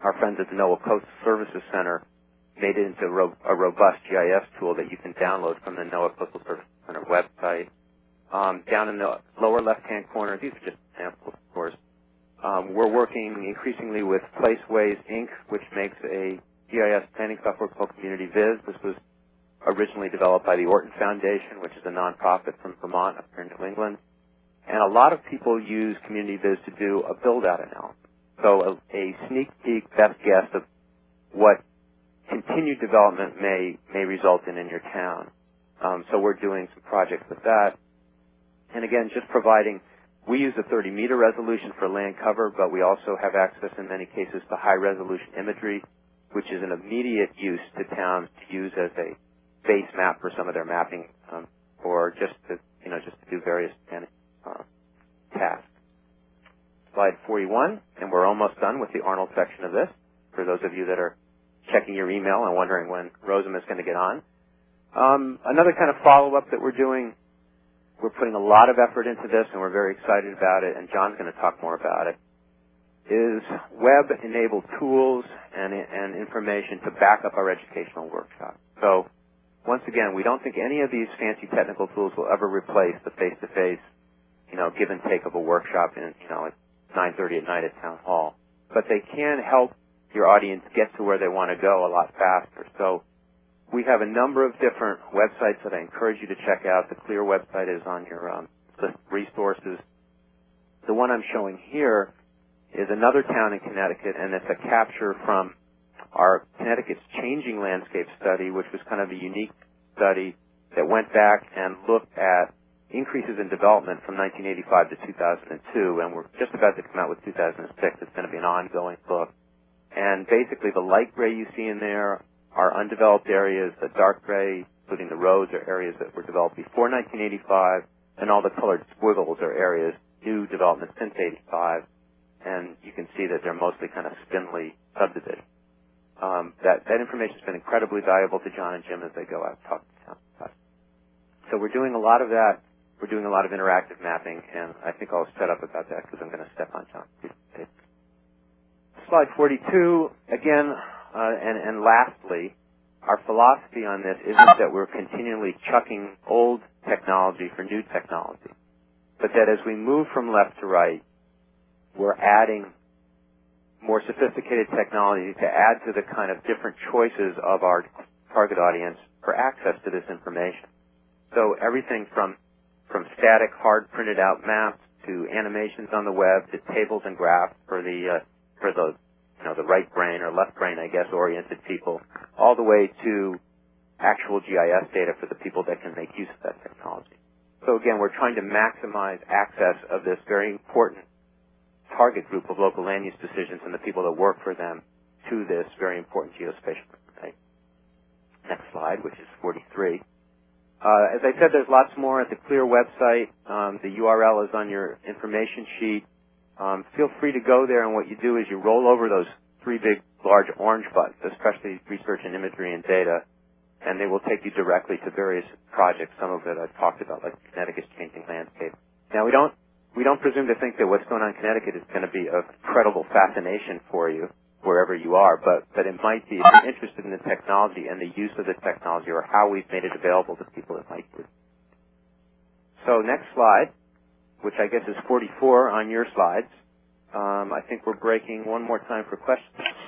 our friends at the NOAA Coastal Services Center made it into a, ro- a robust G I S tool that you can download from the NOAA Coastal Services Center website. Um, down in the lower left-hand corner, these are just examples, of course. Um, we're working increasingly with Placeways, Incorporated, which makes a G I S planning software called Community Viz. This was originally developed by the Orton Foundation, which is a nonprofit from Vermont up here in New England. And a lot of people use Community Viz to do a build-out analysis. So a, a sneak peek, best guess of what continued development may may result in in your town. Um, so we're doing some projects with that. And again, just providing, we use a thirty meter resolution for land cover, but we also have access in many cases to high-resolution imagery, which is an immediate use to towns to use as a base map for some of their mapping, um, or just to, you know, just to do various uh, tasks. Slide forty-one, and we're almost done with the Arnold section of this, for those of you that are checking your email and wondering when Rosam is going to get on. Um, another kind of follow-up that we're doing, we're putting a lot of effort into this, and we're very excited about it, and John's going to talk more about it, is web-enabled tools and, and information to back up our educational workshops. So, once again, we don't think any of these fancy technical tools will ever replace the face-to-face, you know, give and take of a workshop in, you know, at nine thirty at night at Town Hall. But they can help your audience get to where they want to go a lot faster. So we have a number of different websites that I encourage you to check out. The CLEAR website is on your um, list of resources. The one I'm showing here is another town in Connecticut, and it's a capture from our Connecticut's Changing Landscape study, which was kind of a unique study that went back and looked at increases in development from nineteen eighty-five to two thousand two, and we're just about to come out with two thousand six. It's going to be an ongoing book. And basically the light gray you see in there are undeveloped areas. The dark gray, including the roads, are areas that were developed before nineteen eighty-five, and all the colored squiggles are areas, new development since eighty-five. And you can see that they're mostly kind of spindly subdivisions. Um, that, that information has been incredibly valuable to John and Jim as they go out and talk to town. So we're doing a lot of that. We're doing a lot of interactive mapping, and I think I'll shut up about that because I'm going to step on John's piece. Slide forty-two, again, uh, and, and lastly, our philosophy on this isn't that we're continually chucking old technology for new technology, but that as we move from left to right, we're adding more sophisticated technology to add to the kind of different choices of our target audience for access to this information. So everything from from static, hard printed out maps to animations on the web to tables and graphs for the uh, for the you know the right brain or left brain, I guess, oriented people, all the way to actual G I S data for the people that can make use of that technology. So again, we're trying to maximize access of this very important target group of local land use decisions and the people that work for them to this very important geospatial information. Next slide, which is forty-three. Uh, as I said, there's lots more at the CLEAR website. Um, the U R L is on your information sheet. Um, feel free to go there, and what you do is you roll over those three big, large orange buttons, especially research and imagery and data, and they will take you directly to various projects, some of it I've talked about, like Connecticut's Changing Landscape. Now, we don't we don't presume to think that what's going on in Connecticut is going to be of incredible fascination for you wherever you are, but, but it might be if you're interested in the technology and the use of the technology or how we've made it available to people, it might be. So next slide, which I guess is forty-four on your slides. Um, I think we're breaking one more time for questions.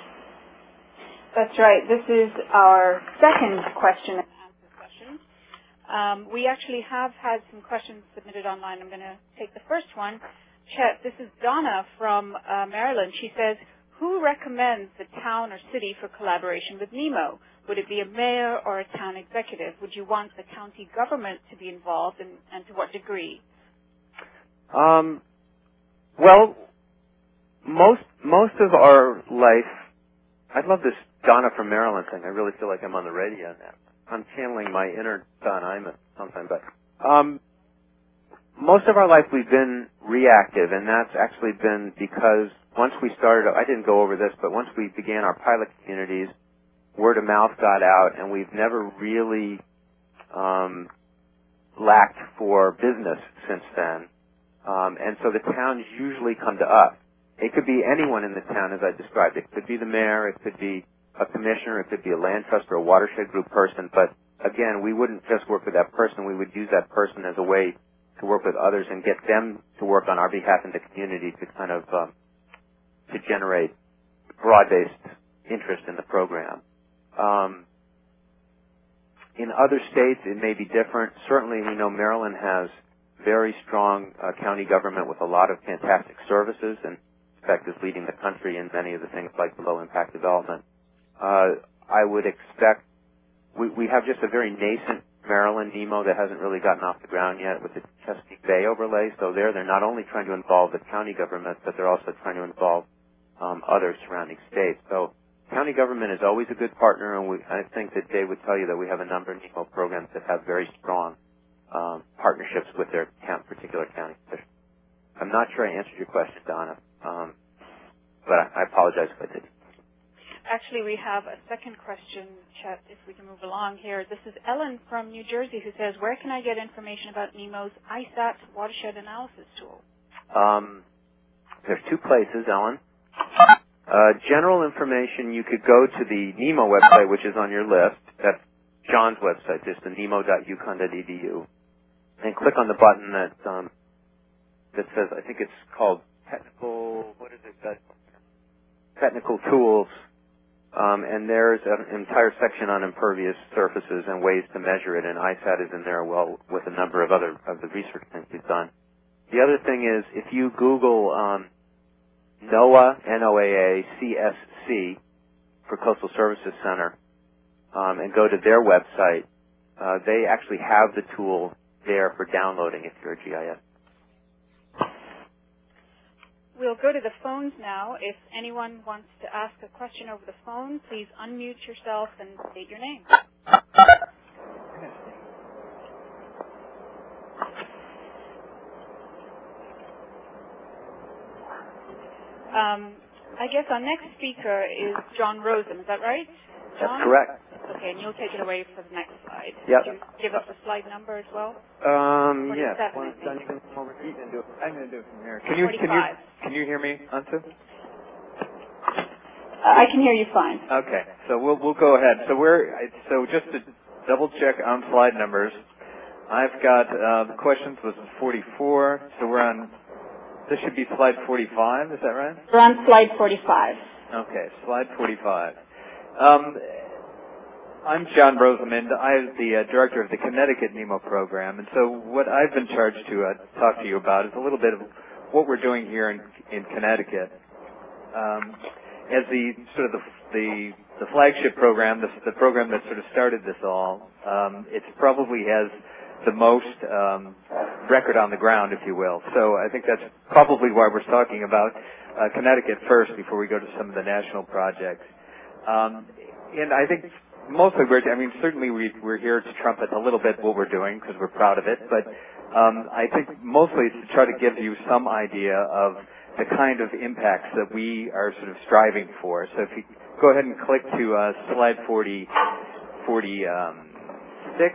That's right. This is our second question and answer session. Um, we actually have had some questions submitted online. I'm going to take the first one. Chet, this is Donna from uh, Maryland. She says, who recommends the town or city for collaboration with NEMO? Would it be a mayor or a town executive? Would you want the county government to be involved, and, and to what degree? Um, well, most most of our life, I love this Donna from Maryland thing. I really feel like I'm on the radio now. I'm channeling my inner Don Iman sometimes, but um, most of our life we've been reactive, and that's actually been because once we started, I didn't go over this, but once we began our pilot communities, word of mouth got out, and we've never really um, lacked for business since then. Um, and so the towns usually come to us. it could be anyone in the town, as I described. It could be the mayor, it could be a commissioner, it could be a land trust or a watershed group person. But again, we wouldn't just work with that person. We would use that person as a way to work with others and get them to work on our behalf in the community to kind of um, to generate broad-based interest in the program. Um, in other states, it may be different. Certainly, we know Maryland has very strong uh, county government with a lot of fantastic services, and in fact is leading the country in many of the things like low-impact development. Uh, I would expect we, we have just a very nascent Maryland NEMO that hasn't really gotten off the ground yet with the Chesapeake Bay overlay. So there, they're not only trying to involve the county government, but they're also trying to involve um, other surrounding states. So county government is always a good partner, and we, I think that Dave would tell you that we have a number of NEMO programs that have very strong um, partnerships with their count, particular county officials. I'm not sure I answered your question, Donna, um, but I, I apologize if I did. Actually, we have a second question, Chet, if we can move along here. This is Ellen from New Jersey who says, where can I get information about NEMO's I SAT watershed analysis tool? Um, there's two places, Ellen. Uh, general information, you could go to the NEMO website, which is on your list. That's John's website, just the nemo dot yukon dot e d u. And click on the button that um, that says, I think it's called technical, what is it, that technical tools. Um, and there's an entire section on impervious surfaces and ways to measure it, and I SAT is in there well with a number of other of the research things we've done. The other thing is, if you Google um, NOAA, N O A A, C S C for Coastal Services Center, um, and go to their website, uh, they actually have the tool there for downloading if you're a G I S. We'll go to the phones now. If anyone wants to ask a question over the phone, please unmute yourself and state your name. Um, I guess our next speaker is John Rosen. Is that right? John? That's correct. Okay, and you'll take it away for the next slide. Yep. Could you give us a slide number as well? Um, yes. forty-seven, One, John, you can come over here and do it. I'm going to do it from here. Can you can you can you hear me, Ansu? Uh, I can hear you fine. Okay, so we'll we'll go ahead. So we're so just to double check on slide numbers, I've got uh, the questions was forty-four. So we're on. This should be slide forty-five. Is that right? We're on slide forty-five. Okay, slide forty-five. Um, I'm John Rosamond. I'm the uh, director of the Connecticut NEMO program, and so what I've been charged to uh, talk to you about is a little bit of what we're doing here in, in Connecticut. Um, as the sort of the, the the flagship program, the, the program that sort of started this all, um, it probably has the most um, record on the ground, if you will. So I think that's probably why we're talking about uh, Connecticut first before we go to some of the national projects. Um, and I think mostly we're, I mean, certainly we, we're here to trumpet a little bit what we're doing because we're proud of it, but um, I think mostly it's to try to give you some idea of the kind of impacts that we are sort of striving for. So if you go ahead and click to uh, slide forty, forty-six.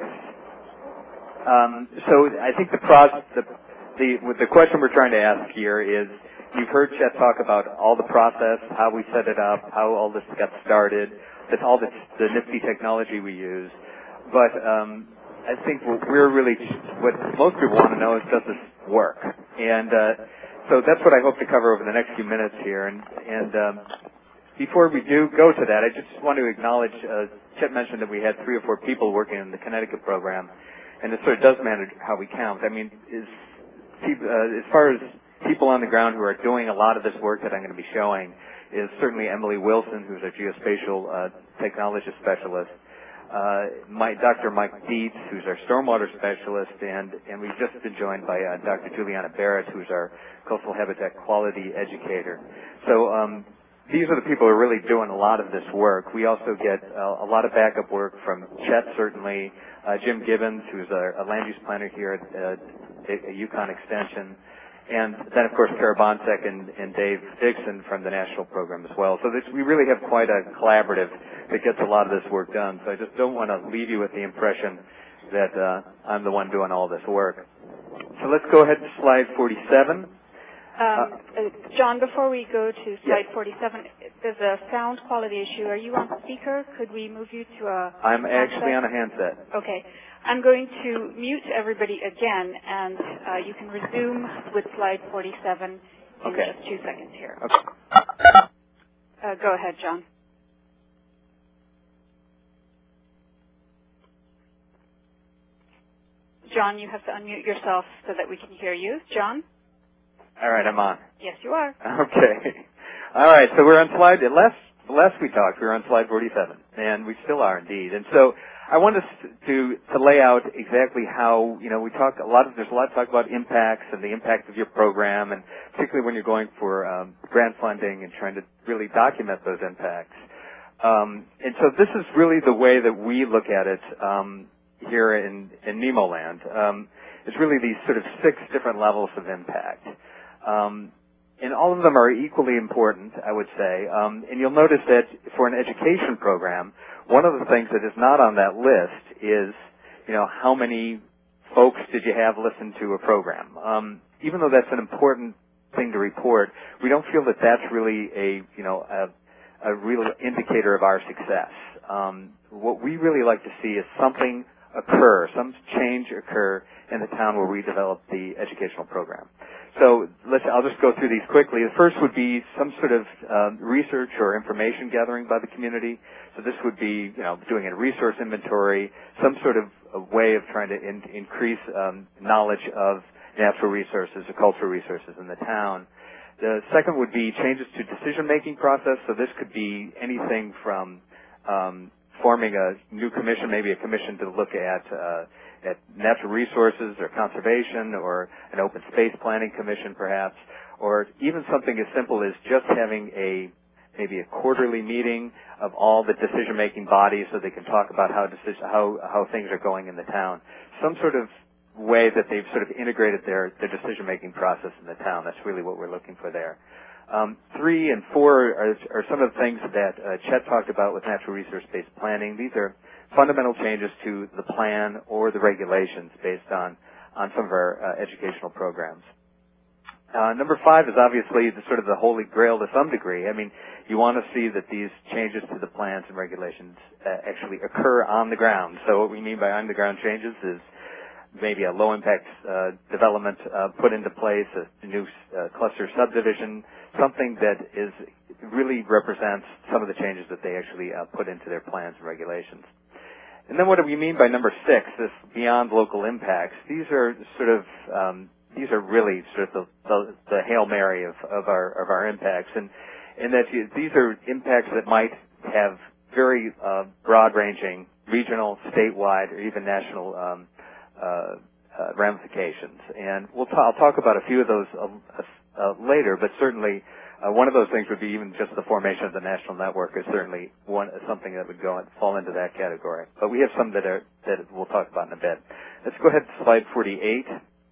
Um, so I think the, process, the, the, the question we're trying to ask here is, you've heard Chet talk about all the process, how we set it up, how all this got started, that's all the, the nifty technology we use. But um, I think what we're really, what most people want to know is, does this work? And uh, so that's what I hope to cover over the next few minutes here. And, and um, before we do go to that, I just want to acknowledge, uh, Chet mentioned that we had three or four people working in the Connecticut program, and it sort of does matter how we count. I mean, is, uh, as far as people on the ground who are doing a lot of this work that I'm going to be showing is certainly Emily Wilson, who's a geospatial uh, technologist specialist, uh, my, Doctor Mike Dietz, who's our stormwater specialist, and, and we've just been joined by uh, Doctor Juliana Barrett, who's our coastal habitat quality educator. So um, these are the people who are really doing a lot of this work. We also get uh, a lot of backup work from Chet, certainly, uh, Jim Gibbons, who's a, a land use planner here at uh, Yukon Extension, and then, of course, Kara Bonsek and, and Dave Dixon from the national program as well. So this, we really have quite a collaborative that gets a lot of this work done. So I just don't want to leave you with the impression that uh, I'm the one doing all this work. So let's go ahead to slide forty-seven. Um, uh, John, before we go to slide yes. forty-seven, there's a sound quality issue. Are you on speaker? Could we move you to a I'm handset? actually on a handset. Okay. I'm going to mute everybody again, and uh, you can resume with slide forty-seven in okay. just two seconds here. Okay. Uh, go ahead, John. John, you have to unmute yourself so that we can hear you. John? All right, I'm on. Yes, you are. Okay. All right, so we're on slide, last, last we talked, we were on slide forty-seven, and we still are indeed. And so I want us to, to lay out exactly how, you know, we talk a lot of, there's a lot of talk about impacts and the impact of your program, and particularly when you're going for um, grant funding and trying to really document those impacts. Um, and so this is really the way that we look at it um, here in, in NEMO land. Um, it's really these sort of six different levels of impact. Um, and all of them are equally important, I would say. Um, and you'll notice that for an education program, one of the things that is not on that list is, you know, how many folks did you have listen to a program? Um, even though that's an important thing to report, we don't feel that that's really a, you know, a, a real indicator of our success. Um, what we really like to see is something occur, some change occur in the town where we develop the educational program. So let's, I'll just go through these quickly. The first would be some sort of um, research or information gathering by the community. So this would be, you know, doing a resource inventory, some sort of a way of trying to in, increase um, knowledge of natural resources or cultural resources in the town. The second would be changes to decision-making process. So this could be anything from um, forming a new commission, maybe a commission to look at uh, at natural resources or conservation, or an open space planning commission perhaps, or even something as simple as just having a maybe a quarterly meeting of all the decision-making bodies so they can talk about how decision, how how things are going in the town. Some sort of way that they've sort of integrated their, their decision-making process in the town. That's really what we're looking for there. Um, three and four are, are some of the things that uh, Chet talked about with natural resource-based planning. These are fundamental changes to the plan or the regulations based on, on some of our uh, educational programs. Uh, number five is obviously the sort of the holy grail to some degree. I mean, you want to see that these changes to the plans and regulations uh, actually occur on the ground. So what we mean by on-the-ground changes is maybe a low-impact uh, development uh, put into place, a new uh, cluster subdivision, something that is really represents some of the changes that they actually uh, put into their plans and regulations. And then what do we mean by number six, this beyond local impacts? These are sort of um, these are really sort of the, the, the Hail Mary of, of our of our impacts, and and that you, these are impacts that might have very uh, broad-ranging, regional, statewide, or even national um, uh, uh, ramifications. And we'll t- I'll talk about a few of those uh, uh, later, but certainly uh, one of those things would be even just the formation of the national network is certainly one something that would go and fall into that category. But we have some that are that we'll talk about in a bit. Let's go ahead to slide forty-eight.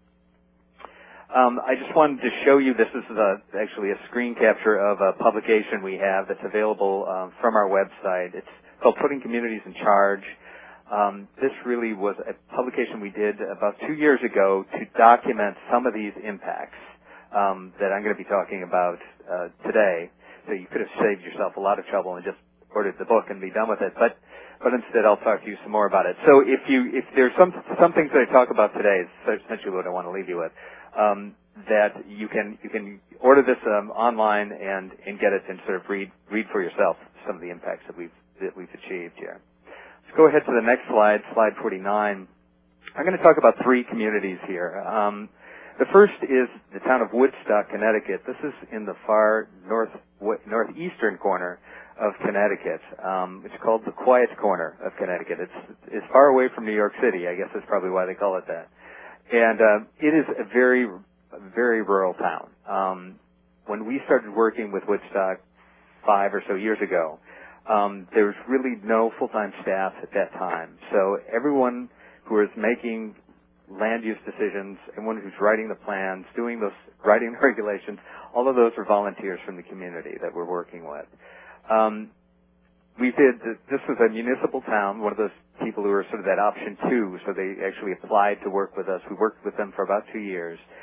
Um, I just wanted to show you, this is a, actually a screen capture of a publication we have that's available um, from our website. It's called Putting Communities in Charge. Um, this really was a publication we did about two years ago to document some of these impacts um, that I'm going to be talking about uh, today. So you could have saved yourself a lot of trouble and just ordered the book and be done with it. But but instead, I'll talk to you some more about it. So if you if there's some some things that I talk about today, is essentially what I want to leave you with. Um, that you can you can order this um, online and, and get it and sort of read read for yourself some of the impacts that we've that we've achieved here. Let's go ahead to the next slide, slide forty-nine. I'm going to talk about three communities here. Um, the first is the town of Woodstock, Connecticut. This is in the far north northeastern corner of Connecticut. Um, it's called the Quiet Corner of Connecticut. It's it's far away from New York City. I guess that's probably why they call it that. And uh, it is a very, very rural town. Um, when we started working with Woodstock five or so years ago, um, there was really no full-time staff at that time. So everyone who was making land use decisions, everyone who's writing the plans, doing those, writing the regulations, all of those were volunteers from the community that we're working with. Um, we did, this was a municipal town, one of those people who were sort of that option two, so they actually applied to work with us. We worked with them for about two years.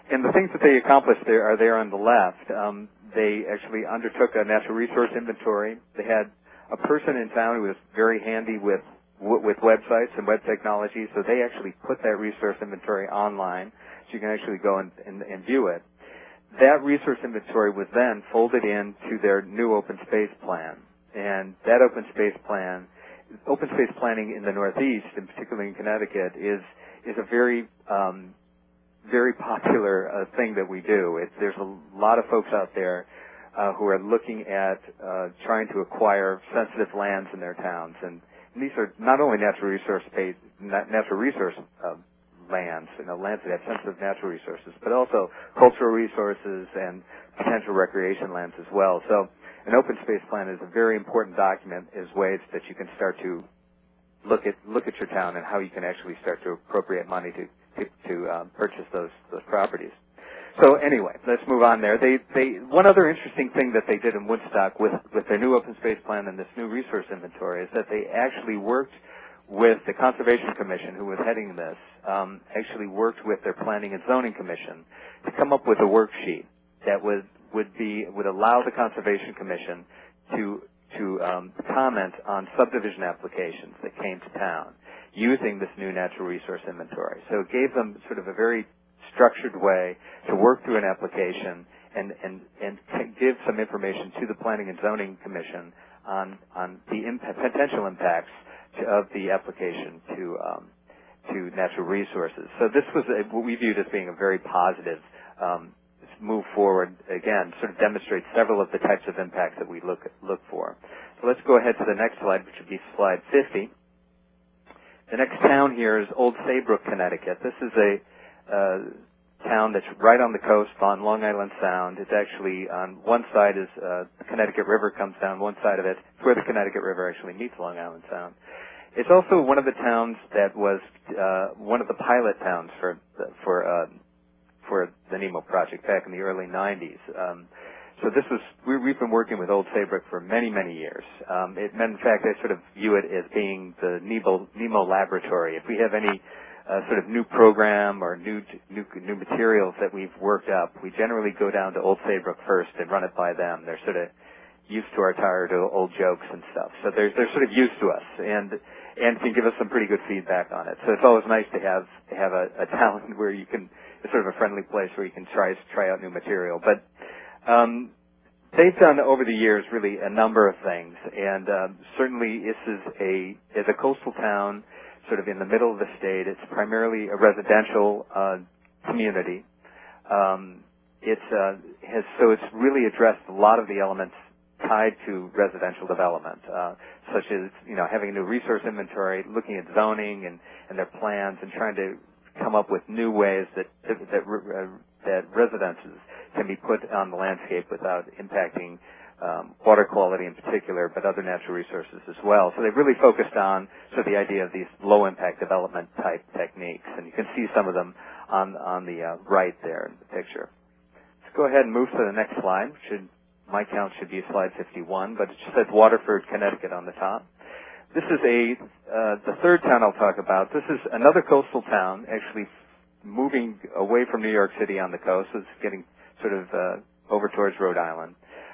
and the things that they accomplished there are there on the left. Um, they actually undertook a natural resource inventory. They had a person in town who was very handy with with websites and web technology, so they actually put that resource inventory online, so you can actually go and, and, and view it. That resource inventory was then folded into their new open space plan, and that open space plan, open space planning in the Northeast, and particularly in Connecticut, is is a very um, very popular uh, thing that we do. It, there's a lot of folks out there uh, who are looking at uh, trying to acquire sensitive lands in their towns, and, and these are not only natural resource paid, natural resource uh, lands, you know, lands that have sensitive natural resources, but also cultural resources and potential recreation lands as well. So an open space plan is a very important document as ways that you can start to look at look at your town and how you can actually start to appropriate money to to, to um, purchase those those properties. So anyway, let's move on there. They they one other interesting thing that they did in Woodstock with with their new open space plan and this new resource inventory is that they actually worked with the Conservation Commission, who was heading this, um, actually worked with their Planning and Zoning Commission to come up with a worksheet that would would be would allow the Conservation Commission to to um, comment on subdivision applications that came to town using this new natural resource inventory. So it gave them sort of a very structured way to work through an application and and and give some information to the Planning and Zoning Commission on on the imp- potential impacts to, of the application to um, to natural resources. So this was a, what we viewed as being a very positive um, move forward. Again, sort of demonstrates several of the types of impacts that we look look for. So let's go ahead to the next slide, which would be slide fifty. The next town here is Old Saybrook, Connecticut. This is a uh, town that's right on the coast on Long Island Sound. It's actually on one side is uh, the Connecticut River comes down one side of it. It's where the Connecticut River actually meets Long Island Sound. It's also one of the towns that was uh, one of the pilot towns for for uh, for the NEMO project back in the early nineties. Um, so this was we, we've been working with Old Saybrook for many many years. Um, it, in fact, I sort of view it as being the NEMO, NEMO laboratory. If we have any uh, sort of new program or new new new materials that we've worked up, we generally go down to Old Saybrook first and run it by them. They're sort of used to our tired old jokes and stuff, so they're they're sort of used to us and and can give us some pretty good feedback on it. So it's always nice to have to have a, a town where you can, it's sort of a friendly place where you can try try out new material. But um, they've done over the years really a number of things, and um, certainly this is a is a coastal town, sort of in the middle of the state. It's primarily a residential uh, community. Um, it's uh, has so it's really addressed a lot of the elements tied to residential development, uh, such as, you know, having a new resource inventory, looking at zoning and, and their plans, and trying to come up with new ways that that, uh, that residences can be put on the landscape without impacting um, water quality in particular, but other natural resources as well. So they've really focused on sort of the idea of these low-impact development type techniques, and you can see some of them on on the uh, right there in the picture. Let's go ahead and move to the next slide, which should my count should be slide fifty-one, but it just says Waterford, Connecticut on the top. This is a uh, the third town I'll talk about. This is another coastal town, actually moving away from New York City on the coast. It's getting sort of uh, over towards Rhode Island.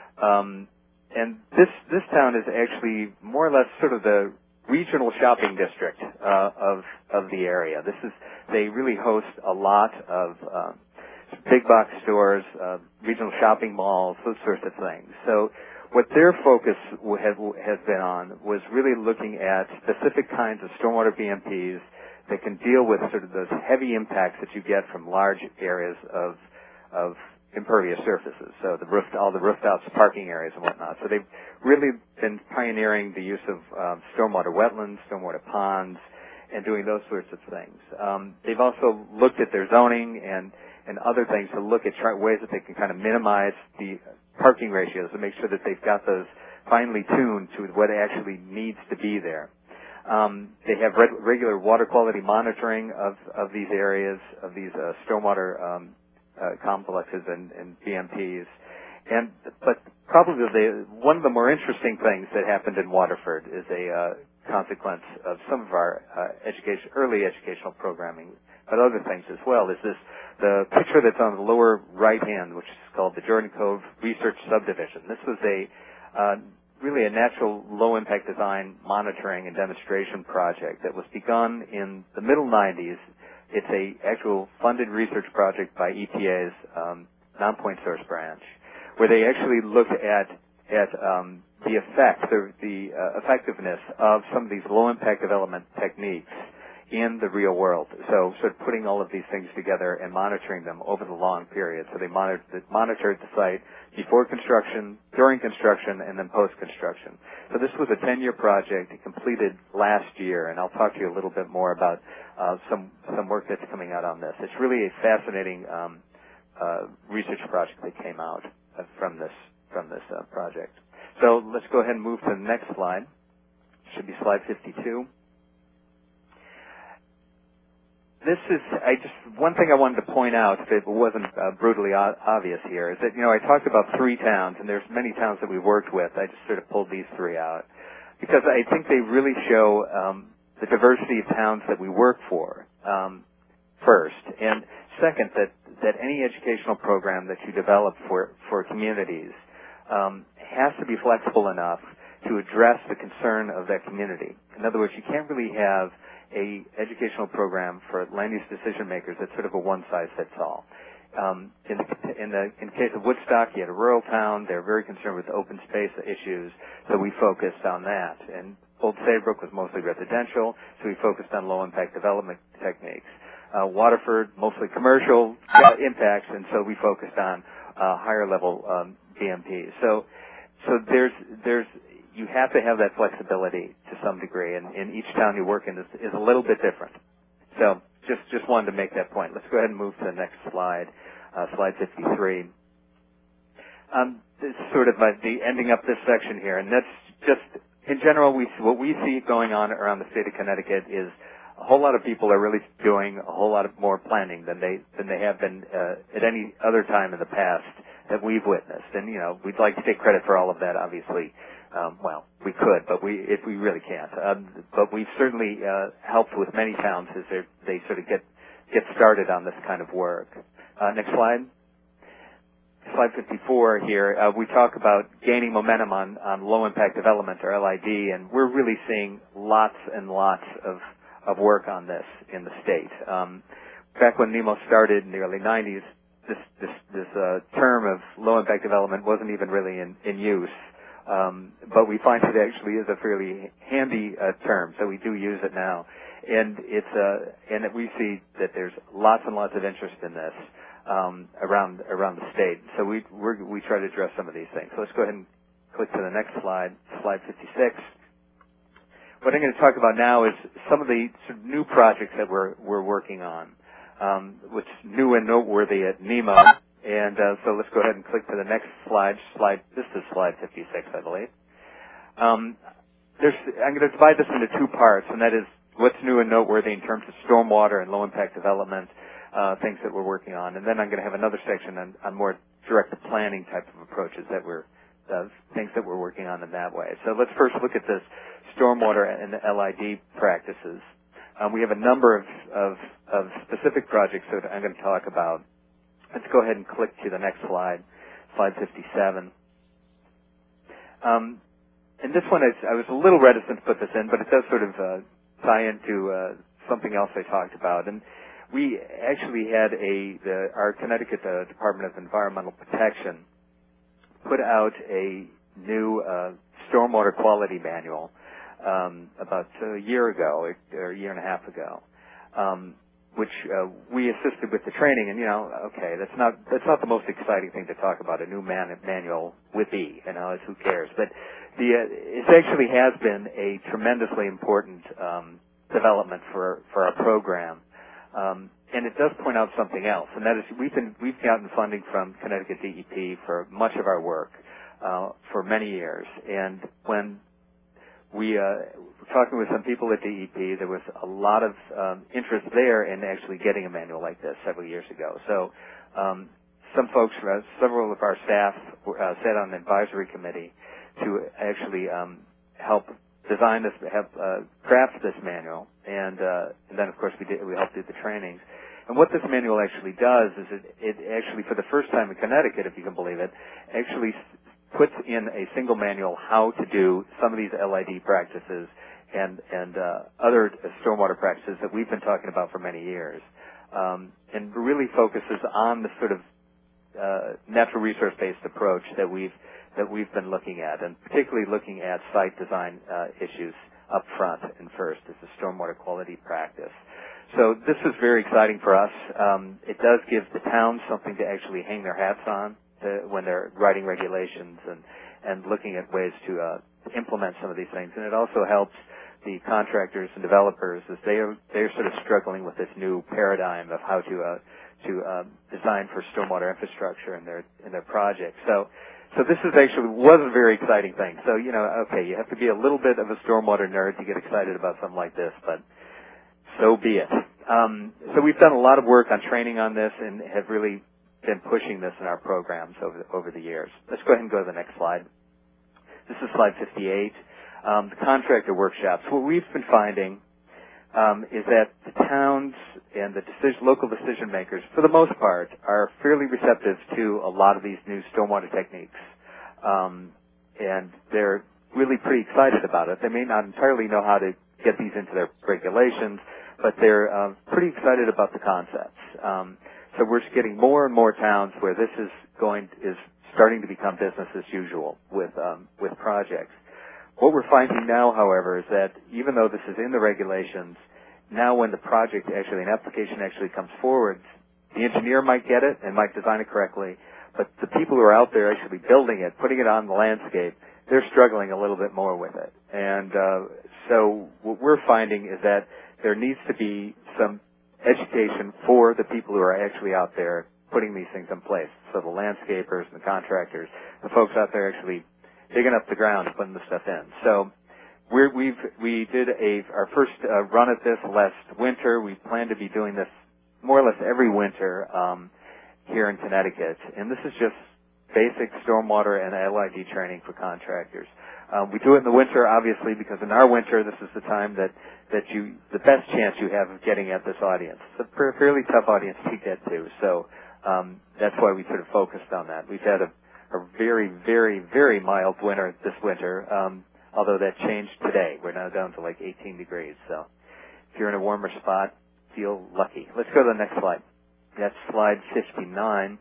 Um, and this this town is actually more or less sort of the regional shopping district uh, of of the area. This is they really host a lot of um, big box stores, uh, regional shopping malls, those sorts of things. So what their focus have, has been on was really looking at specific kinds of stormwater B M Ps that can deal with sort of those heavy impacts that you get from large areas of of impervious surfaces. So the roof, all the rooftops, parking areas, and whatnot. So they've really been pioneering the use of um, stormwater wetlands, stormwater ponds, and doing those sorts of things. Um, they've also looked at their zoning and and other things to look at try, ways that they can kind of minimize the parking ratios and make sure that they've got those finely tuned to what actually needs to be there. Um, they have reg- regular water quality monitoring of, of these areas, of these uh, stormwater um, uh, complexes and, and B M Ps. And but probably the, one of the more interesting things that happened in Waterford is a uh, consequence of some of our uh, education, early educational programming but other things as well, is this, the picture that's on the lower right hand, which is called the Jordan Cove Research Subdivision. This was a, uh, really a natural low-impact design monitoring and demonstration project that was begun in the middle nineties. It's a actual funded research project by E P A's um, non-point source branch, where they actually looked at at um, the effect, the, the uh, effectiveness of some of these low-impact development techniques in the real world. So sort of putting all of these things together and monitoring them over the long period. So they monitored, monitored the site before construction, during construction, and then post-construction. So this was a ten-year project. It completed last year, and I'll talk to you a little bit more about uh, some some work that's coming out on this. It's really a fascinating um, uh, research project that came out from this from this uh, project. So let's go ahead and move to the next slide. Should be slide fifty-two. This is, I just, one thing I wanted to point out, if it wasn't uh, brutally o- obvious here, is that, you know, I talked about three towns, and there's many towns that we've worked with. I just sort of pulled these three out because I think they really show um, the diversity of towns that we work for, um, first. And second, that, that any educational program that you develop for, for communities um, has to be flexible enough to address the concern of that community. In other words, you can't really have a educational program for land use decision makers that's sort of a one-size-fits-all. Um, in, the, in the in the case of Woodstock, you had a rural town. They're very concerned with open space issues, so we focused on that. And Old Saybrook was mostly residential, so we focused on low-impact development techniques. Uh, Waterford, mostly commercial uh, impacts, and so we focused on uh, higher-level um, B M Ps. So, so there's there's you have to have that flexibility to some degree, and, and each town you work in is, is a little bit different. So just just wanted to make that point. Let's go ahead and move to the next slide, uh, slide fifty-three. Um, this is sort of uh, the ending up this section here, and that's just, in general, we what we see going on around the state of Connecticut is a whole lot of people are really doing a whole lot of more planning than they than they have been uh, at any other time in the past that we've witnessed. And, you know, we'd like to take credit for all of that, obviously. Um, well, we could, but we if we really can't. Um, but we've certainly uh, helped with many towns as they sort of get get started on this kind of work. Uh, next slide. Slide fifty-four here. Uh, we talk about gaining momentum on, on low-impact development, or L I D, and we're really seeing lots and lots of, of work on this in the state. Um, back when NEMO started in the early nineties, this this, this uh, term of low-impact development wasn't even really in, in use. Um, but we find it actually is a fairly handy uh, term, so we do use it now, and it's uh, and we see that there's lots and lots of interest in this um, around around the state. So we we're, we try to address some of these things. So let's go ahead and click to the next slide, slide fifty-six. What I'm going to talk about now is some of the sort of new projects that we're we're working on, um, which is new and noteworthy at NEMO. And uh, so let's go ahead and click to the next slide. Slide. This is slide fifty-six, I believe. Um, there's, I'm going to divide this into two parts, and that is what's new and noteworthy in terms of stormwater and low-impact development, uh, things that we're working on. And then I'm going to have another section on, on more direct planning type of approaches that we're uh, things that we're working on in that way. So let's first look at this stormwater and L I D practices. Um, we have a number of, of, of specific projects that I'm going to talk about. Let's go ahead and click to the next slide, slide fifty-seven. Um, and this one, is, I was a little reticent to put this in, but it does sort of uh, tie into uh, something else I talked about. And we actually had a the, our Connecticut uh, Department of Environmental Protection put out a new uh, stormwater quality manual um, about a year ago, or a year and a half ago. Um, which uh, we assisted with the training, and you know, okay, that's not that's not the most exciting thing to talk about, a new man, manual with E, you know, who cares? But the uh, it actually has been a tremendously important um, development for for our program, um, and it does point out something else, and that is we've been we've gotten funding from Connecticut D E P for much of our work uh, for many years, and when we uh, were talking with some people at D E P, there was a lot of um, interest there in actually getting a manual like this several years ago. So um, some folks, uh, several of our staff uh, sat on an advisory committee to actually um, help design this, help uh, craft this manual, and, uh, and then of course we did, we helped do the trainings. And what this manual actually does is it, it actually, for the first time in Connecticut, if you can believe it, actually puts in a single manual how to do some of these L I D practices and, and uh, other stormwater practices that we've been talking about for many years. Um, and really focuses on the sort of uh, natural resource-based approach that we've that we've been looking at, and particularly looking at site design uh, issues up front and first as a stormwater quality practice. So this is very exciting for us. Um, it does give the towns something to actually hang their hats on to, when they're writing regulations and, and looking at ways to uh, implement some of these things. And it also helps the contractors and developers as they are they're sort of struggling with this new paradigm of how to uh, to uh, design for stormwater infrastructure in their in their projects. So so this is actually was a very exciting thing. So you know, okay, you have to be a little bit of a stormwater nerd to get excited about something like this, but so be it. Um, so we've done a lot of work on training on this and have really been pushing this in our programs over the, over the years. Let's go ahead and go to the next slide. This is slide fifty-eight. Um, the contractor workshops. What we've been finding um, is that the towns and the decision, local decision makers, for the most part, are fairly receptive to a lot of these new stormwater techniques, um, and they're really pretty excited about it. They may not entirely know how to get these into their regulations, but they're uh, pretty excited about the concepts. Um, so we're getting more and more towns where this is going is starting to become business as usual with um, with projects. What we're finding now, however, is that even though this is in the regulations, now when the project actually, an application actually comes forward, the engineer might get it and might design it correctly, but the people who are out there actually building it, putting it on the landscape, they're struggling a little bit more with it. And uh, so what we're finding is that there needs to be some education for the people who are actually out there putting these things in place. So the landscapers and the contractors, the folks out there actually digging up the ground and putting the stuff in. So we're, we've we did a our first uh, run at this last winter. We plan to be doing this more or less every winter um, here in Connecticut, and this is just basic stormwater and L I D training for contractors. Um, we do it in the winter, obviously, because in our winter, this is the time that that you the best chance you have of getting at this audience. It's a fairly tough audience to get to, so um, that's why we sort of focused on that. We've had a a very, very, very mild winter this winter, um, although that changed today. We're now down to like eighteen degrees. So if you're in a warmer spot, feel lucky. Let's go to the next slide. That's slide fifty-nine.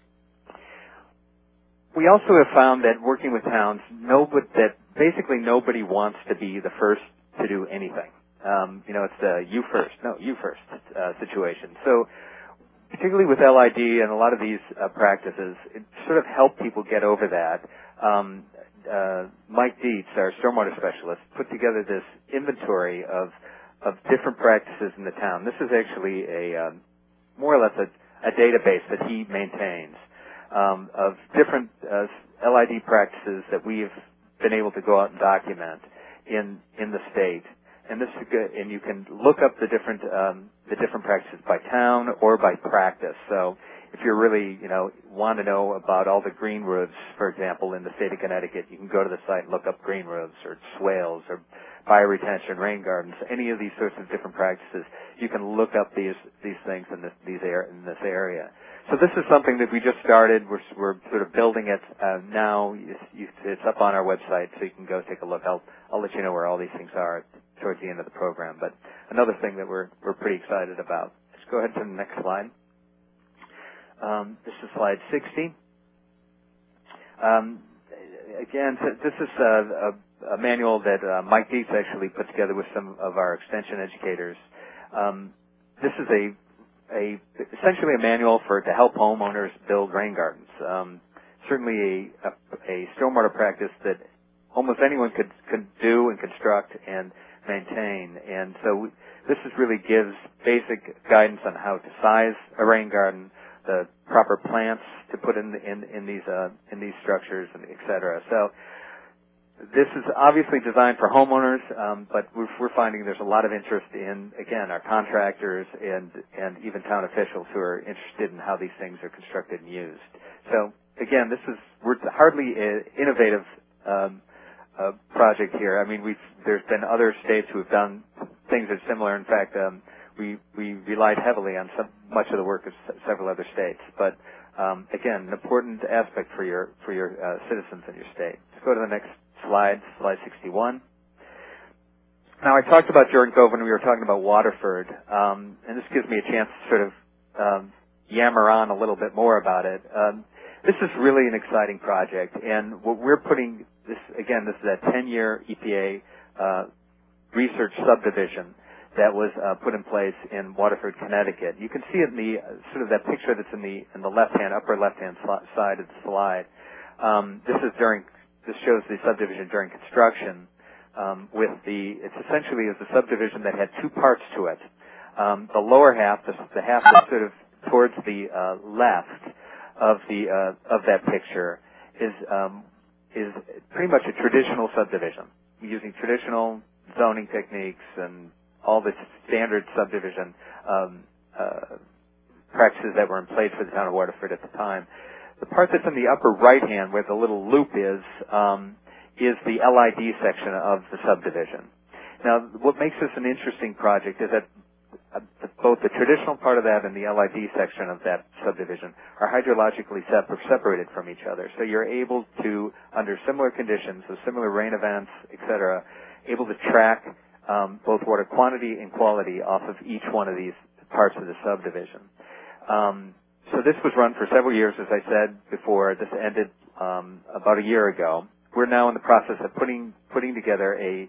We also have found that working with towns, nobody, that basically nobody wants to be the first to do anything. Um, you know, it's a you first, no, you first uh, situation. So particularly with L I D and a lot of these uh, practices, it sort of helped people get over that. Um, uh, Mike Dietz, our stormwater specialist, put together this inventory of of different practices in the town. This is actually a um, more or less a, a database that he maintains um, of different uh, L I D practices that we've been able to go out and document in in the state. And this is good, and you can look up the different um, the different practices by town or by practice. So if you're really, you know, want to know about all the green roofs, for example, in the state of Connecticut, you can go to the site and look up green roofs or swales or bioretention, rain gardens, any of these sorts of different practices. You can look up these these things in this these air, in this area. So this is something that we just started. We're we're sort of building it uh, now. It's, it's up on our website, so you can go take a look. I'll I'll let you know where all these things are towards the end of the program. But another thing that we're we're pretty excited about. Let's go ahead to the next slide. Um, this is slide sixty. Um, again, this is a, a, a manual that uh, Mike Dietz actually put together with some of our extension educators. Um, this is a a essentially a manual for to help homeowners build rain gardens. Um, certainly a, a, a stormwater practice that almost anyone could could do and construct and maintain. And so we, this is really gives basic guidance on how to size a rain garden, the proper plants to put in in, in these uh, in these structures, and et cetera. So this is obviously designed for homeowners, um, but we're, we're finding there's a lot of interest in, again, our contractors and and even town officials who are interested in how these things are constructed and used. So again, this is we're hardly an innovative um, uh, project here. I mean, we've there's been other states who have done things that are similar. In fact, um, we, we relied heavily on some, much of the work of s- several other states. But um, again, an important aspect for your for your uh, citizens in your state. Let's go to the next slide, slide sixty-one. Now, I talked about Jordan Cove when we were talking about Waterford, um, and this gives me a chance to sort of um, yammer on a little bit more about it. Um, this is really an exciting project, and what we're putting this again, this is a ten-year E P A uh, research subdivision that was uh, put in place in Waterford, Connecticut. You can see it in the uh, sort of that picture that's in the in the left-hand, upper left-hand sl- side of the slide. Um, this is during this shows the subdivision during construction. Um, with the, it's essentially is a subdivision that had two parts to it. Um, the lower half, the, the half that's sort of towards the uh, left of the uh, of that picture, is um, is pretty much a traditional subdivision using traditional zoning techniques and all the standard subdivision um, uh, practices that were in place for the town of Waterford at the time. The part that's in the upper right hand, where the little loop is. Um, is the L I D section of the subdivision. Now, what makes this an interesting project is that both the traditional part of that and the L I D section of that subdivision are hydrologically separ- separated from each other. So you're able to, under similar conditions, with similar rain events, et cetera, able to track um, both water quantity and quality off of each one of these parts of the subdivision. Um, so this was run for several years, as I said before. This ended um, about a year ago. We're now in the process of putting putting together a,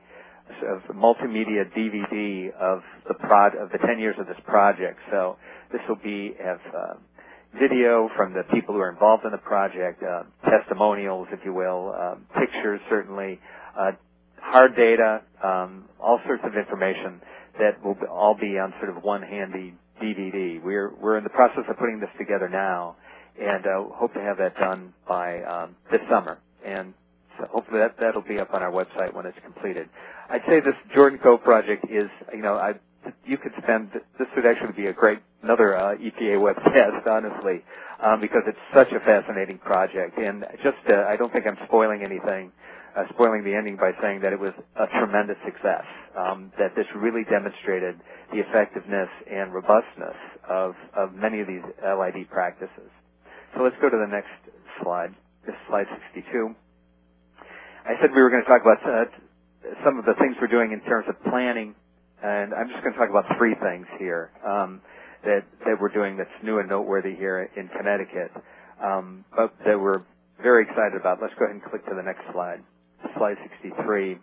a multimedia D V D of the prod of the ten years of this project. So this will be have uh, video from the people who are involved in the project, uh, testimonials, if you will, uh, pictures certainly, uh, hard data, um, all sorts of information that will all be on sort of one handy D V D. We're we're in the process of putting this together now, and uh, hope to have that done by um, this summer. And so hopefully that, that'll be up on our website when it's completed. I'd say this Jordan Cove project is, you know, I, you could spend, this would actually be a great, another uh, E P A webcast, honestly, um, because it's such a fascinating project. And just, uh, I don't think I'm spoiling anything, uh, spoiling the ending by saying that it was a tremendous success, um, that this really demonstrated the effectiveness and robustness of, of many of these L I D practices. So let's go to the next slide. This is slide sixty-two. I said we were going to talk about uh, some of the things we're doing in terms of planning, and I'm just going to talk about three things here um, that that we're doing that's new and noteworthy here in Connecticut, um, but that we're very excited about. Let's go ahead and click to the next slide, slide sixty-three.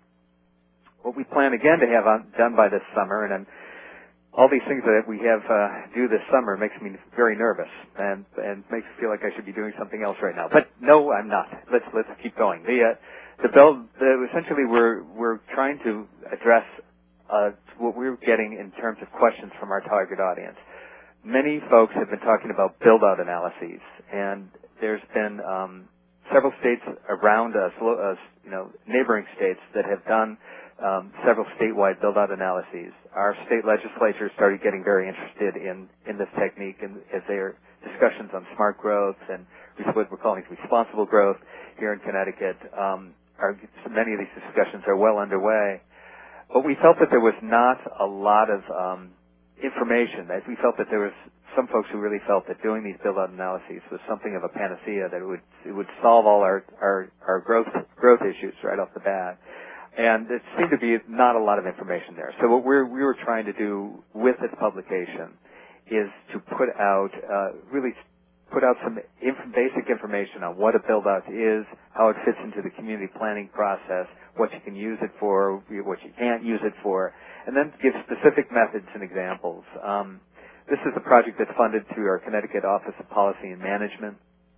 What we plan again to have on, done by this summer, and I'm, all these things that we have uh, due this summer makes me very nervous and and makes me feel like I should be doing something else right now. But no, I'm not. Let's let's keep going. The uh, The bill, the, essentially, we're we're trying to address uh, what we're getting in terms of questions from our target audience. Many folks have been talking about build-out analyses, and there's been um, several states around us, uh, you know, neighboring states that have done um, several statewide build-out analyses. Our state legislature started getting very interested in in this technique, and as their discussions on smart growth and what we're calling responsible growth here in Connecticut. Um, Our, many of these discussions are well underway, but we felt that there was not a lot of um, information. That we felt that there was some folks who really felt that doing these build-out analyses was something of a panacea, that it would it would solve all our our, our growth growth issues right off the bat. And it seemed to be not a lot of information there. So what we're, we were trying to do with this publication is to put out uh, really. put out some inf- basic information on what a build-out is, how it fits into the community planning process, what you can use it for, what you can't use it for, and then give specific methods and examples. Um, this is a project that's funded through our Connecticut Office of Policy and Management.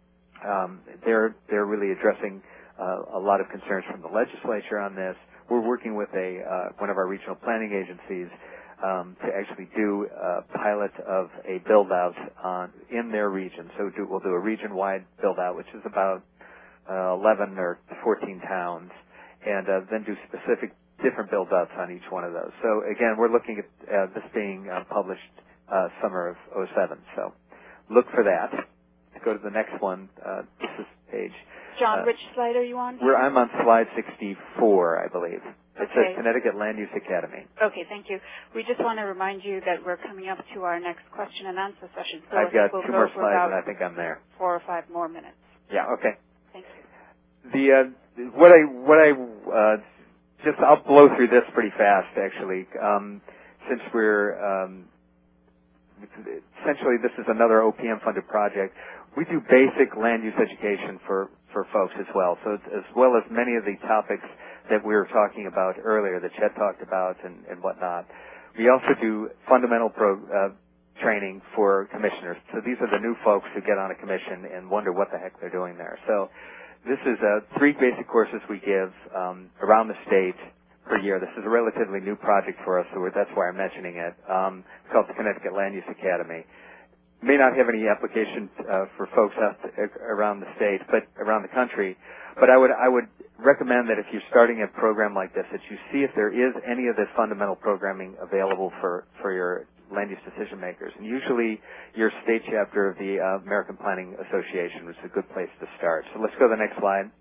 Um, they're they're really addressing uh, a lot of concerns from the legislature on this. We're working with a uh, one of our regional planning agencies Um, to actually do a pilot of a build-out on, in their region. So do, we'll do a region-wide build-out, which is about uh, eleven or fourteen towns, and uh, then do specific different build-outs on each one of those. So again, we're looking at uh, this being uh, published uh, summer of oh seven. So look for that. Let's go to the next one. Uh, this is page. John, uh, which slide are you on? Where I'm on slide sixty-four, I believe. It Okay. says Connecticut Land Use Academy. Okay, thank you. We just want to remind you that we're coming up to our next question and answer session. So I've got we'll two go more for slides, about and I think I'm there. four or five more minutes. Yeah. Okay. Thank you. The uh, what I what I uh, just I'll blow through this pretty fast actually, um, since we're um, essentially this is another O P M funded project. We do basic land use education for for folks as well. So as well as many of the topics that we were talking about earlier that Chet talked about and, and whatnot. We also do fundamental pro, uh, training for commissioners. So these are the new folks who get on a commission and wonder what the heck they're doing there. So this is uh, three basic courses we give um, around the state per year. This is a relatively new project for us, so we're, that's why I'm mentioning it. Um, it's called the Connecticut Land Use Academy. May not have any application uh, for folks out to, around the state, but around the country. But I would I would recommend that if you're starting a program like this, that you see if there is any of this fundamental programming available for for your land use decision makers. And usually, your state chapter of the uh, American Planning Association is a good place to start. So let's go to the next slide.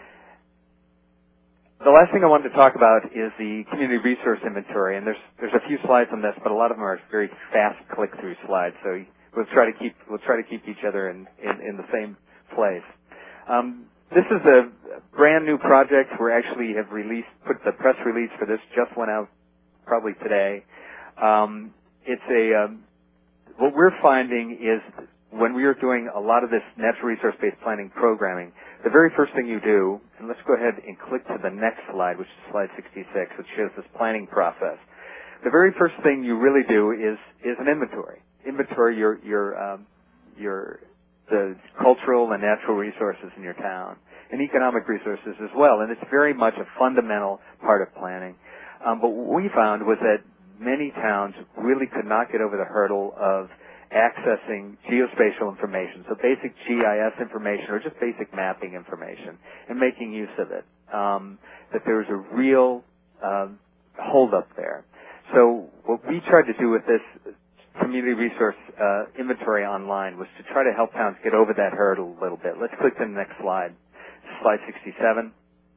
The last thing I wanted to talk about is the community resource inventory, and there's there's a few slides on this, but a lot of them are very fast click-through slides. So we'll try to keep we'll try to keep each other in in, in the same place. Um, this is a brand new project. We actually have released put the press release for this just went out probably today. Um, it's a um, what we're finding is when we are doing a lot of this natural resource-based planning programming, the very first thing you do, and let's go ahead and click to the next slide, which is slide sixty-six, which shows this planning process. The very first thing you really do is is an inventory. Inventory your your um, your the cultural and natural resources in your town, and economic resources as well. And it's very much a fundamental part of planning. Um, but what we found was that many towns really could not get over the hurdle of accessing geospatial information, so basic G I S information or just basic mapping information, and making use of it. Um, that there was a real um, holdup there. So what we tried to do with this community resource uh, inventory online was to try to help towns get over that hurdle a little bit. Let's click to the next slide, slide sixty-seven.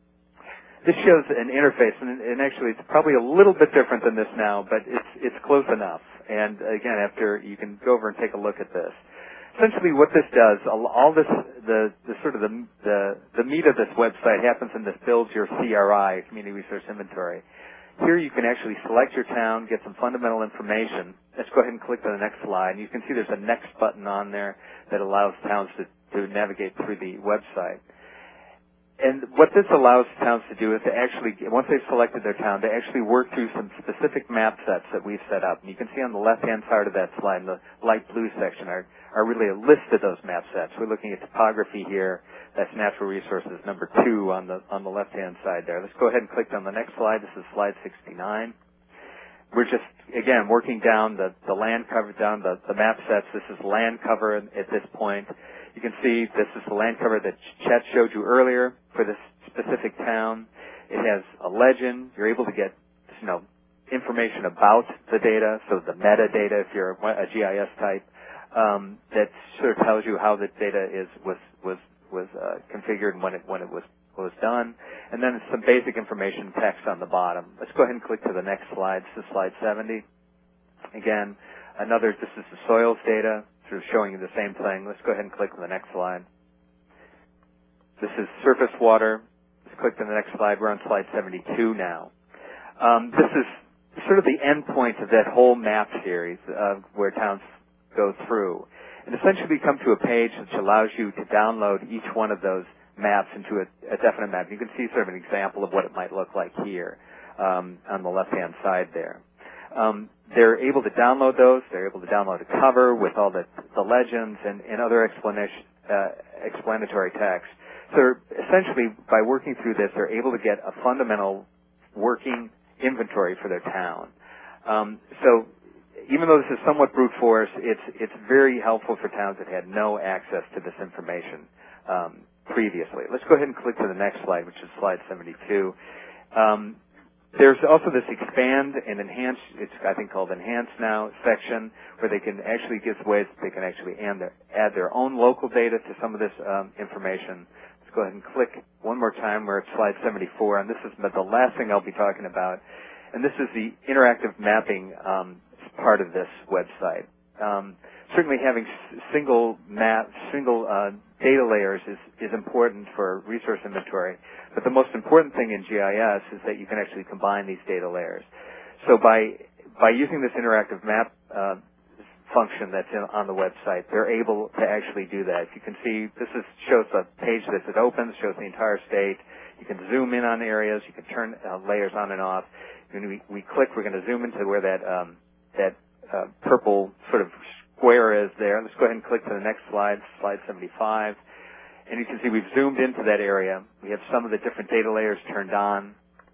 This shows an interface, and, and actually it's probably a little bit different than this now, but it's it's close enough. And again, after you can go over and take a look at this. Essentially, what this does, all, all this, the, the sort of the, the the meat of this website happens in this Build Your C R I, Community Resource Inventory. Here you can actually select your town, get some fundamental information. Let's go ahead and click to the next slide. You can see there's a next button on there that allows towns to, to navigate through the website. And what this allows towns to do is to actually, once they've selected their town, to actually work through some specific map sets that we've set up. And you can see on the left-hand side of that slide, in the light blue section, are, are really a list of those map sets. We're looking at topography here. That's natural resources, number two on the on the left-hand side there. Let's go ahead and click on the next slide. This is slide sixty-nine. We're just, again, working down the, the land cover, down the, the map sets. This is land cover at this point. You can see this is the land cover that Chet showed you earlier for this specific town. It has a legend. You're able to get, you know, information about the data, so the metadata if you're a G I S type, um, that sort of tells you how the data is was was was uh, configured and when it when it was was done, and then some basic information text on the bottom. Let's go ahead and click to the next slide. This is slide seventy. Again, another. This is the soils data, sort of showing you the same thing. Let's go ahead and click to the next slide. This is surface water. Let's click to the next slide. We're on slide seventy-two now. Um, this is sort of the end point of that whole map series uh, where towns go through. And essentially we come to a page which allows you to download each one of those maps into a, a definite map. You can see sort of an example of what it might look like here um, on the left-hand side there. Um, they're able to download those. They're able to download a cover with all the, the legends and, and other explanation, uh, explanatory text. So essentially, by working through this, they're able to get a fundamental working inventory for their town. Um, so even though this is somewhat brute force, it's it's very helpful for towns that had no access to this information um, previously. Let's go ahead and click to the next slide, which is slide seventy-two. Um, there's also this expand and enhance, it's I think called enhance now section, where they can actually give ways that they can actually add their, add their own local data to some of this um, information. Let's go ahead and click one more time. We're at slide seventy-four, and this is the last thing I'll be talking about. And this is the interactive mapping um, part of this website. Um, certainly having s- single map, single uh, data layers is, is important for resource inventory. But the most important thing in G I S is that you can actually combine these data layers. So by by using this interactive map uh, function that's in, on the website, they're able to actually do that. You can see this is, shows a page that it opens, shows the entire state. You can zoom in on areas. You can turn uh, layers on and off. When we, we click, we're going to zoom into where that um, that uh, purple sort of square is there. Let's go ahead and click to the next slide, slide seventy-five. And you can see we've zoomed into that area. We have some of the different data layers turned on,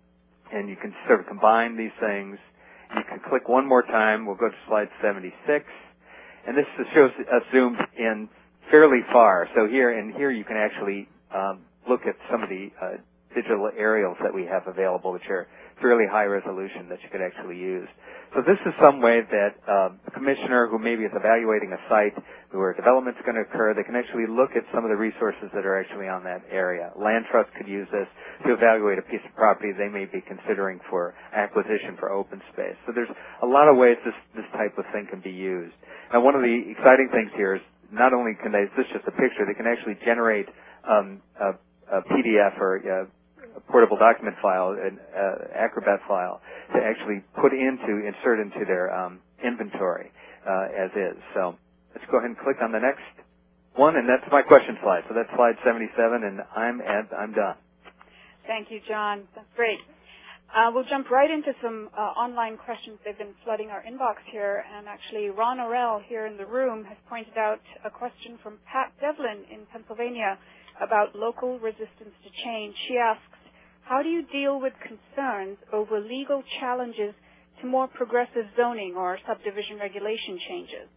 and you can sort of combine these things. You can click one more time. We'll go to slide seventy-six. And this shows us zoomed in fairly far. So here and here you can actually um, look at some of the uh, digital aerials that we have available, which are fairly high resolution that you could actually use. So this is some way that um, a commissioner who maybe is evaluating a site where development is going to occur, they can actually look at some of the resources that are actually on that area. Land Trust could use this to evaluate a piece of property they may be considering for acquisition for open space. So there's a lot of ways this, this type of thing can be used. Now, one of the exciting things here is not only can they, this is just a picture, they can actually generate um, a, a P D F or uh, a portable document file, an uh, Acrobat file, to actually put into, insert into their um, inventory uh, as is. So let's go ahead and click on the next one, and that's my question slide. So that's slide seventy-seven, and I'm at, I'm done. Thank you, John. That's great. Uh, we'll jump right into some uh, online questions. They've been flooding our inbox here, and actually Ron Orell here in the room has pointed out a question from Pat Devlin in Pennsylvania about local resistance to change. She asks, how do you deal with concerns over legal challenges to more progressive zoning or subdivision regulation changes?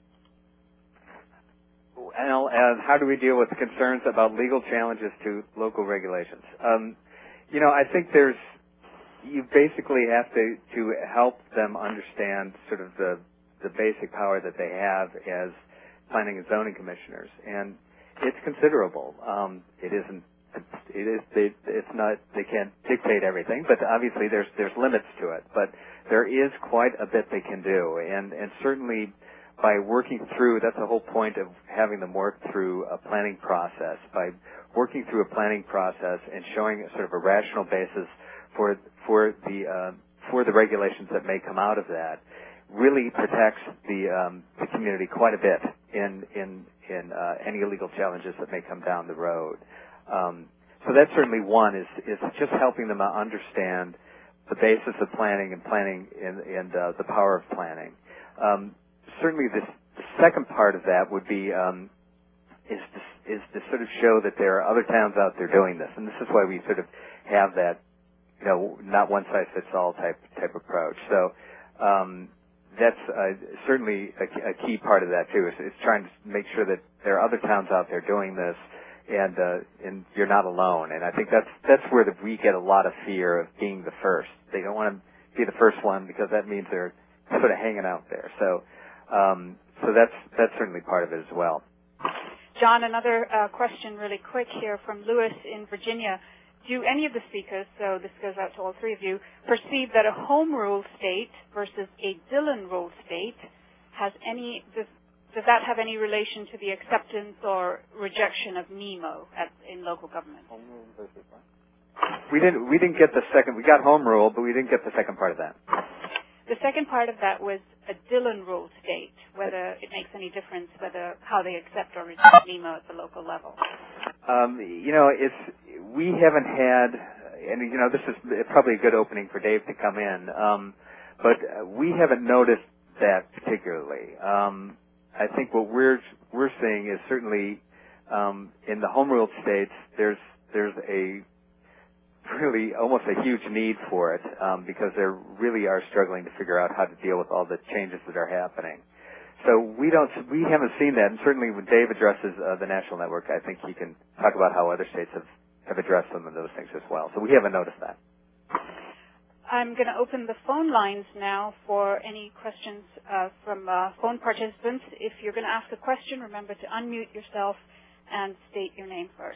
Well, and how do we deal with the concerns about legal challenges to local regulations? Um, you know, I think there's, you basically have to, to help them understand sort of the, the basic power that they have as planning and zoning commissioners. And it's considerable. Um, it isn't, it is, they, it's not, they can't dictate everything, but obviously there's, there's limits to it. But there is quite a bit they can do. And, and certainly by working through, that's the whole point of having them work through a planning process. By working through a planning process and showing sort of a rational basis for for the uh, for the regulations that may come out of that, really protects the um, the community quite a bit in in in uh, any illegal challenges that may come down the road. Um, so that's certainly one is is just helping them understand the basis of planning and planning and, and uh, the power of planning. Um, certainly, this, the second part of that would be um, is to, is to sort of show that there are other towns out there doing this, and this is why we sort of have that, you know, not one size fits all type type approach. So um, that's uh, certainly a, a key part of that too. Is, is trying to make sure that there are other towns out there doing this, and uh, and you're not alone. And I think that's that's where the, we get a lot of fear of being the first. They don't want to be the first one because that means they're sort of hanging out there. So um, so that's that's certainly part of it as well. John, another uh, question really quick here from Lewis in Virginia. Do any of the speakers, so this goes out to all three of you, perceive that a home rule state versus a Dillon rule state has any, does, does that have any relation to the acceptance or rejection of NEMO at, in local government? Home rule versus what? We didn't, we didn't get the second, we got home rule, but we didn't get the second part of that. The second part of that was a Dillon rule state, whether it makes any difference whether how they accept or reject NEMO at the local level. Um, you know, it's, we haven't had, and you know, this is probably a good opening for Dave to come in, um, but we haven't noticed that particularly. Um, I think what we're we're seeing is certainly um, in the home rule states, there's there's a really almost a huge need for it um, because they really are struggling to figure out how to deal with all the changes that are happening. So we don't, we haven't seen that, and certainly when Dave addresses uh, the national network, I think he can talk about how other states have, have addressed some of those things as well. So we haven't noticed that. I'm going to open the phone lines now for any questions uh, from uh, phone participants. If you're going to ask a question, remember to unmute yourself and state your name first.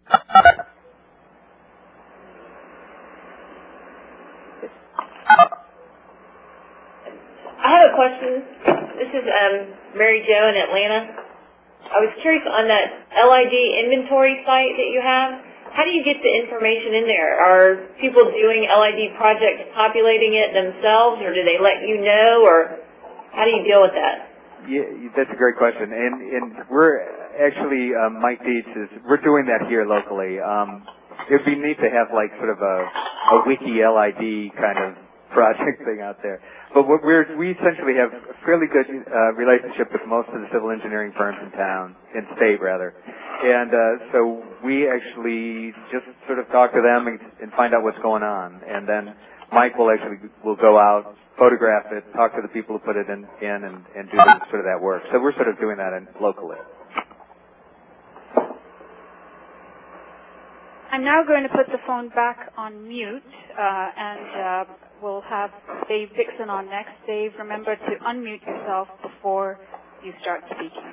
I have a question. This is um, Mary Jo in Atlanta. I was curious on that L I D inventory site that you have. How do you get the information in there? Are people doing L I D projects populating it themselves, or do they let you know, or how do you deal with that? Yeah, that's a great question. And, and we're actually, um, Mike Dietz is, we're doing that here locally. Um, it would be neat to have like sort of a, a wiki L I D kind of project thing out there. But what we're, we essentially have a fairly good uh, relationship with most of the civil engineering firms in town, in state rather. And uh, so we actually just sort of talk to them and, and find out what's going on. And then Mike will actually will go out, photograph it, talk to the people who put it in, in and, and do sort of that work. So we're sort of doing that in, locally. I'm now going to put the phone back on mute, uh, and uh, we'll have Dave Dixon on next. Dave, remember to unmute yourself before you start speaking.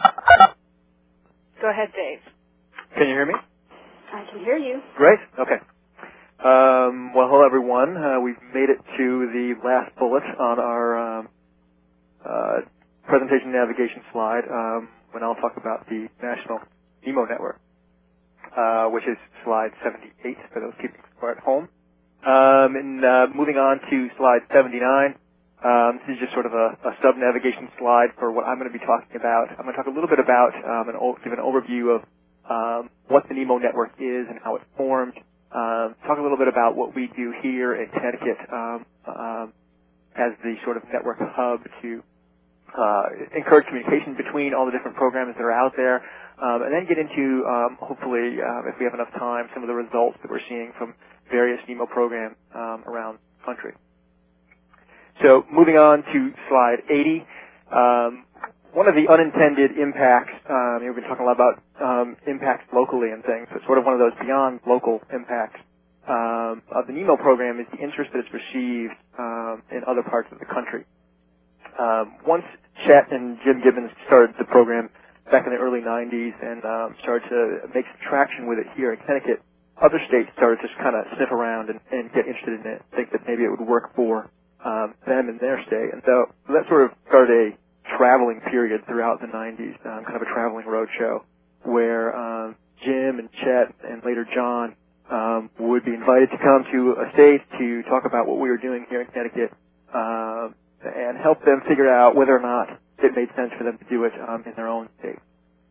Go ahead, Dave. Can you hear me? I can hear you. Great. Okay. Um, well, hello, everyone. Uh, we've made it to the last bullet on our um, uh, presentation navigation slide, um, when I'll talk about the National NEMO Network, uh, which is slide seventy-eight for those keeping score at home. Um, and uh, moving on to slide seventy-nine, um, this is just sort of a, a sub-navigation slide for what I'm going to be talking about. I'm going to talk a little bit about, um, and give an overview of um, what the NEMO network is and how it formed. Um, talk a little bit about what we do here in Connecticut um, um, as the sort of network hub to uh, encourage communication between all the different programs that are out there, um, and then get into, um, hopefully, uh, if we have enough time, some of the results that we're seeing from various NEMO programs um, around the country. So moving on to slide eighty, um, one of the unintended impacts, um, we've been talking a lot about um, impacts locally and things, but sort of one of those beyond local impacts um, of the NEMO program is the interest that it's received um, in other parts of the country. Um, once Chet and Jim Gibbons started the program back in the early nineties and um, started to make some traction with it here in Connecticut, other states started to just kind of sniff around and, and get interested in it, think that maybe it would work for um, them in their state. And so that sort of started a traveling period throughout the nineties, um, kind of a traveling roadshow, where um, Jim and Chet and later John um, would be invited to come to a state to talk about what we were doing here in Connecticut um, and help them figure out whether or not it made sense for them to do it um, in their own state.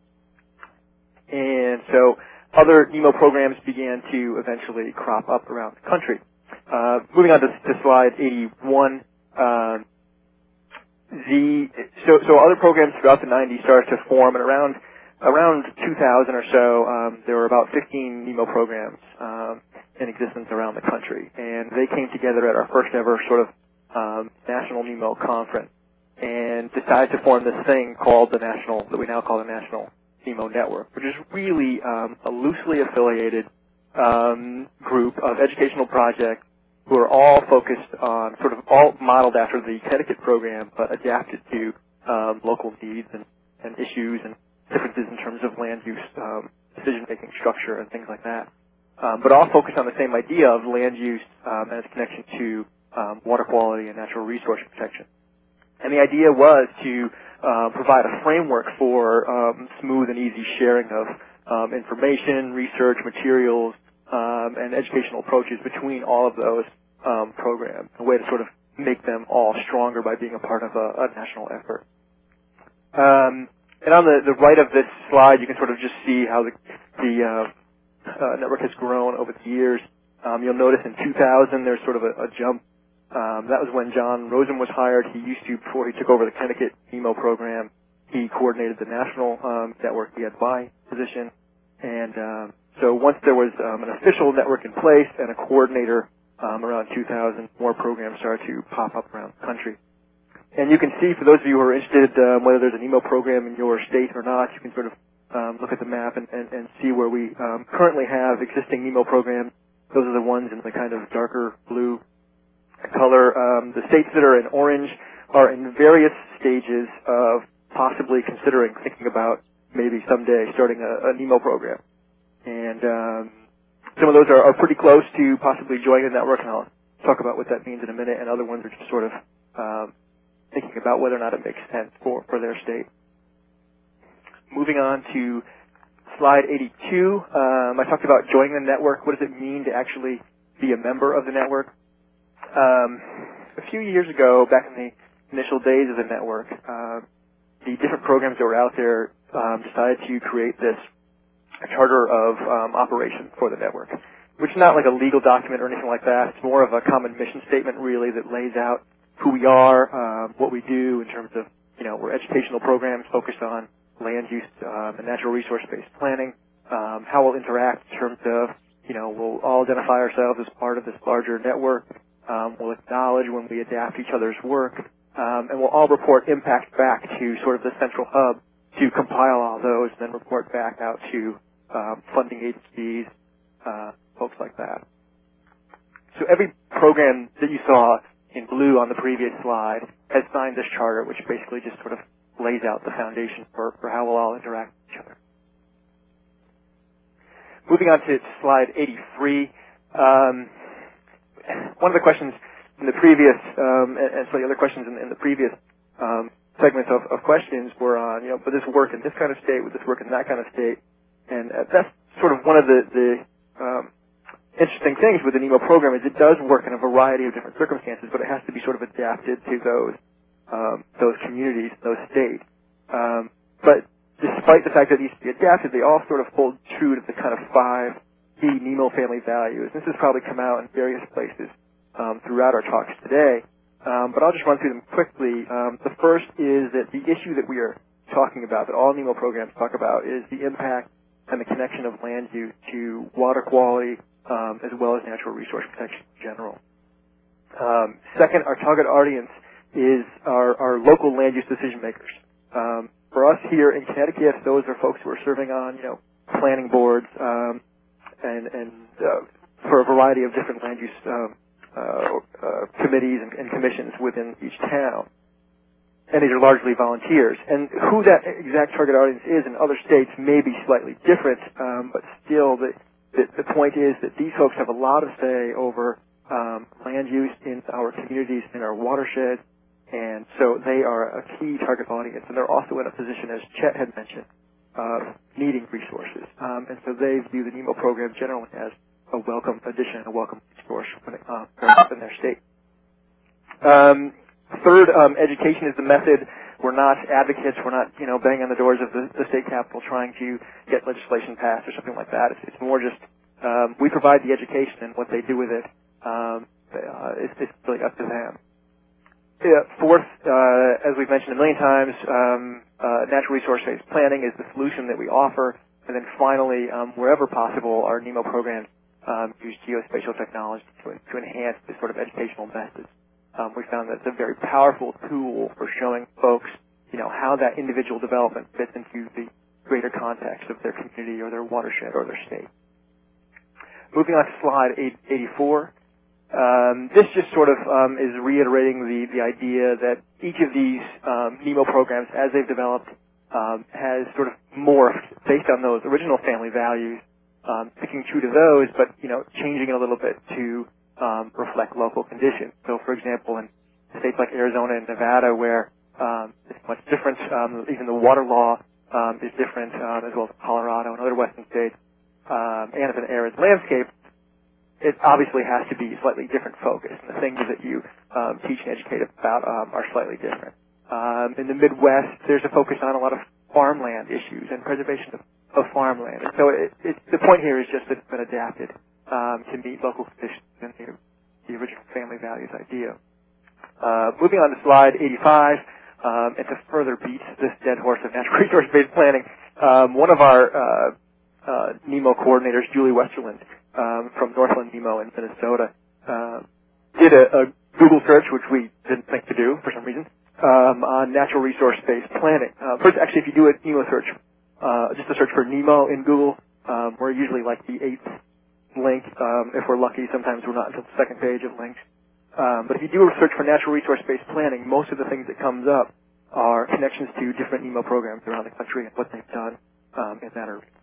And so other NEMO programs began to eventually crop up around the country. Uh, moving on to, to slide eighty-one, um, the so so other programs throughout the nineties started to form, and around around two thousand or so, um, there were about fifteen NEMO programs um, in existence around the country, and they came together at our first ever sort of um, National NEMO Conference and decided to form this thing called the National, that we now call the National NEMO Network, which is really um, a loosely affiliated um, group of educational projects who are all focused on, sort of all modeled after the Connecticut program, but adapted to um, local needs and, and issues and differences in terms of land use, um, decision-making structure, and things like that. Um, but all focused on the same idea of land use um, and its connection to um, water quality and natural resource protection. And the idea was to uh, provide a framework for um, smooth and easy sharing of um, information, research, materials, um, and educational approaches between all of those um, programs, a way to sort of make them all stronger by being a part of a, a national effort. Um, and on the, the right of this slide, you can sort of just see how the, the uh, uh, network has grown over the years. Um, you'll notice in two thousand there's sort of a, a jump. Um, that was when John Rosen was hired. He used to, before he took over the Connecticut NEMO program, he coordinated the national um, network. He had my position. And um, so once there was um, an official network in place and a coordinator um, around two thousand, more programs started to pop up around the country. And you can see, for those of you who are interested, um, whether there's a NEMO program in your state or not, you can sort of um, look at the map and, and, and see where we um, currently have existing NEMO programs. Those are the ones in the kind of darker blue color. Um, the states that are in orange are in various stages of possibly considering thinking about maybe someday starting a, a NEMO program. And um, some of those are, are pretty close to possibly joining the network, and I'll talk about what that means in a minute, and other ones are just sort of um, thinking about whether or not it makes sense for, for their state. Moving on to slide eighty-two, um, I talked about joining the network. What does it mean to actually be a member of the network? Um, a few years ago, back in the initial days of the network, uh, the different programs that were out there um, decided to create this charter of um, operation for the network, which is not like a legal document or anything like that. It's more of a common mission statement, really, that lays out who we are, um, what we do in terms of, you know, we're educational programs focused on land use um, and natural resource-based planning, um, how we'll interact in terms of, you know, we'll all identify ourselves as part of this larger network. Um, we'll acknowledge when we adapt each other's work, um, and we'll all report impact back to sort of the central hub to compile all those and then report back out to um, funding agencies, uh, folks like that. So every program that you saw in blue on the previous slide has signed this charter, which basically just sort of lays out the foundation for, for how we'll all interact with each other. Moving on to slide eighty-three, um, one of the questions in the previous, um, and, and some of the other questions in, in the previous um, segments of, of questions were on, you know, would this work in this kind of state, would this work in that kind of state? And uh, that's sort of one of the, the um, interesting things with the NEMO program is it does work in a variety of different circumstances, but it has to be sort of adapted to those Um, those communities, those states. Um, but despite the fact that these be adapted, they all sort of hold true to the kind of five key NEMO family values. This has probably come out in various places um, throughout our talks today, um, but I'll just run through them quickly. Um, the first is that the issue that we are talking about, that all NEMO programs talk about, is the impact and the connection of land use to water quality um, as well as natural resource protection in general. Um, second, our target audience is our, our local land use decision makers. Um, for us here in Connecticut, those are folks who are serving on, you know, planning boards um, and, and uh, for a variety of different land use um, uh, uh, committees and, and commissions within each town. And these are largely volunteers. And who that exact target audience is in other states may be slightly different, um, but still the, the, the point is that these folks have a lot of say over um, land use in our communities, in our watersheds, and so they are a key target audience, and they're also in a position, as Chet had mentioned, of needing resources. Um, and so they view the NEMO program generally as a welcome addition, a welcome resource when it uh, comes in their state. Um, third, um, education is the method. We're not advocates. We're not, you know, banging on the doors of the, the state capitol trying to get legislation passed or something like that. It's, it's more just um, we provide the education, and what they do with it, um, uh, it's, it's really up to them. Yeah, fourth, uh, as we've mentioned a million times, um, uh, natural resource-based planning is the solution that we offer. And then finally, um, wherever possible, our NEMO programs um, use geospatial technology to, to enhance this sort of educational methods. Um, we found that it's a very powerful tool for showing folks, you know, how that individual development fits into the greater context of their community or their watershed or their state. Moving on to slide eighty-four. Um, this just sort of um, is reiterating the, the idea that each of these um, NEMO programs, as they've developed, um, has sort of morphed based on those original family values, um, sticking true to those, but you know, changing it a little bit to um, reflect local conditions. So, for example, in states like Arizona and Nevada, where um, it's much different, um, even the water law um, is different, um, as well as Colorado and other western states, um, and it's an arid landscape. It obviously has to be a slightly different focus. And the things that you um, teach and educate about um, are slightly different. Um, in the Midwest, there's a focus on a lot of farmland issues and preservation of, of farmland. And so it, it, the point here is just that it's been adapted um, to meet local conditions and the, the original family values idea. Uh, moving on to slide eighty-five, um, and to further beat this dead horse of natural resource-based planning, um, one of our uh, uh, NEMO coordinators, Julie Westerland, Um, from Northland NEMO in Minnesota, uh, did a, a Google search, which we didn't think to do for some reason, um, on natural resource-based planning. Uh, first, actually, if you do a NEMO search, uh, just a search for NEMO in Google, um, we're usually like the eighth link. Um, if we're lucky, sometimes we're not until the second page of links. Um, but if you do a search for natural resource-based planning, most of the things that comes up are connections to different N E M O programs around the country and what they've done um, in that arena.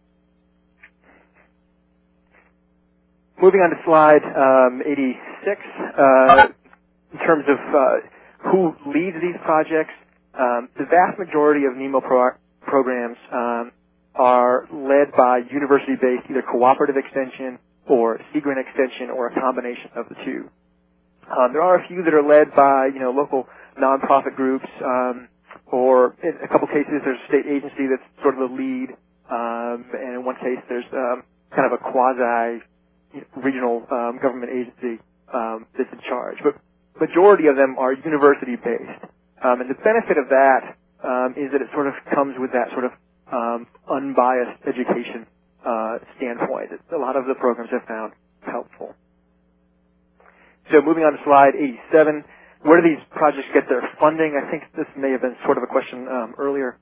Moving on to slide um, eighty-six, uh, in terms of uh, who leads these projects, um, the vast majority of N E M O pro programs um, are led by university-based either cooperative extension or Sea Grant extension or a combination of the two. Um, there are a few that are led by, you know, local nonprofit groups, um, or in a couple cases there's a state agency that's sort of the lead, um, and in one case there's um, kind of a quasi regional um, government agency um, that's in charge. But majority of them are university-based, um, and the benefit of that um, is that it sort of comes with that sort of um, unbiased education uh, standpoint that a lot of the programs have found helpful. So moving on to slide eighty-seven, where do these projects get their funding? I think this may have been sort of a question um, earlier.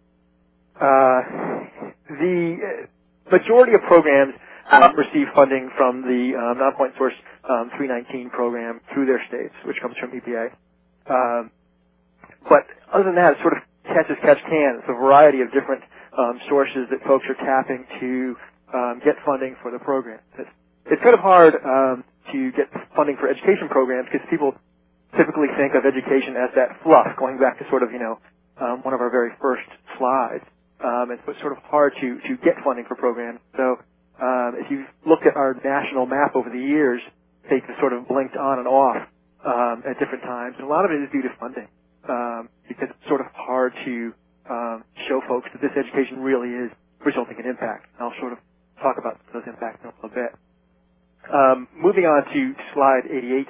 Uh, the majority of programs um, receive funding from the um, non-point source um, three nineteen program through their states, which comes from E P A. Um, but other than that, it's sort of catch as catch can. It's a variety of different um, sources that folks are tapping to um, get funding for the program. It's, it's kind of hard um, to get funding for education programs because people typically think of education as that fluff, going back to sort of, you know, um, one of our very first slides. Um, it's sort of hard to, to get funding for programs. So um, if you've looked at our national map over the years, they've sort of blinked on and off um, at different times. And a lot of it is due to funding um, because it's sort of hard to um, show folks that this education really is resulting in impact. And I'll sort of talk about those impacts in a little bit. Um, moving on to slide eighty-eight,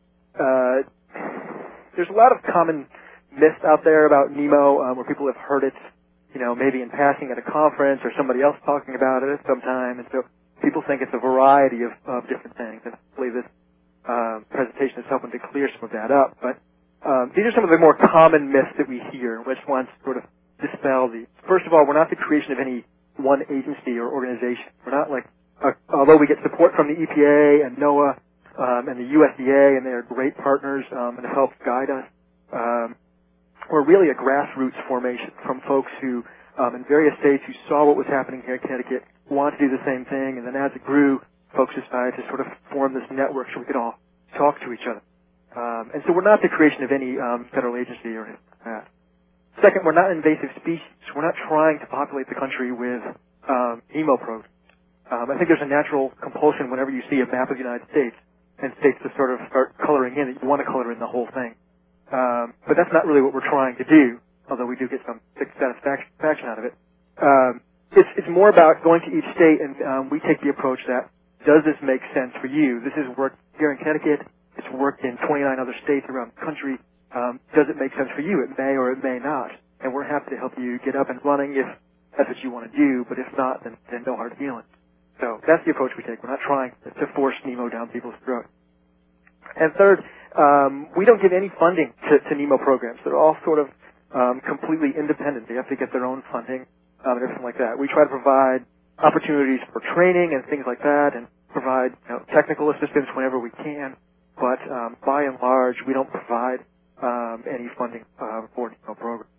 uh, there's a lot of common myths out there about N E M O um, where people have heard it, you know, maybe in passing at a conference or somebody else talking about it at some time, and so people think it's a variety of, of different things, and hopefully this um, presentation is helping to clear some of that up. But um, these are some of the more common myths that we hear, which ones sort of dispel these. First of all, we're not the creation of any one agency or organization. We're not like Uh, although we get support from the E P A and NOAA um, and the U S D A, and they are great partners um, and have helped guide us, um, we're really a grassroots formation from folks who, um, in various states, who saw what was happening here in Connecticut, wanted to do the same thing, and then as it grew, folks decided to sort of form this network so we could all talk to each other. Um, and so we're not the creation of any um, federal agency or anything like that. Second, we're not invasive species. We're not trying to populate the country with um, N E M O programs. Um, I think there's a natural compulsion whenever you see a map of the United States and states to sort of start coloring in that you want to color in the whole thing. Um, but that's not really what we're trying to do, although we do get some satisfaction out of it. Um, it's, it's more about going to each state, and um, we take the approach that, does this make sense for you? This has worked here in Connecticut. It's worked in twenty-nine other states around the country. Um, does it make sense for you? It may or it may not. And we're happy to help you get up and running if that's what you want to do, but if not, then, then no hard feelings. So that's the approach we take. We're not trying to force N E M O down people's throats. And third, um, we don't give any funding to, to N E M O programs. They're all sort of um, completely independent. They have to get their own funding um, and everything like that. We try to provide opportunities for training and things like that, and provide, you know, technical assistance whenever we can. But um, by and large, we don't provide um, any funding uh, for N E M O programs.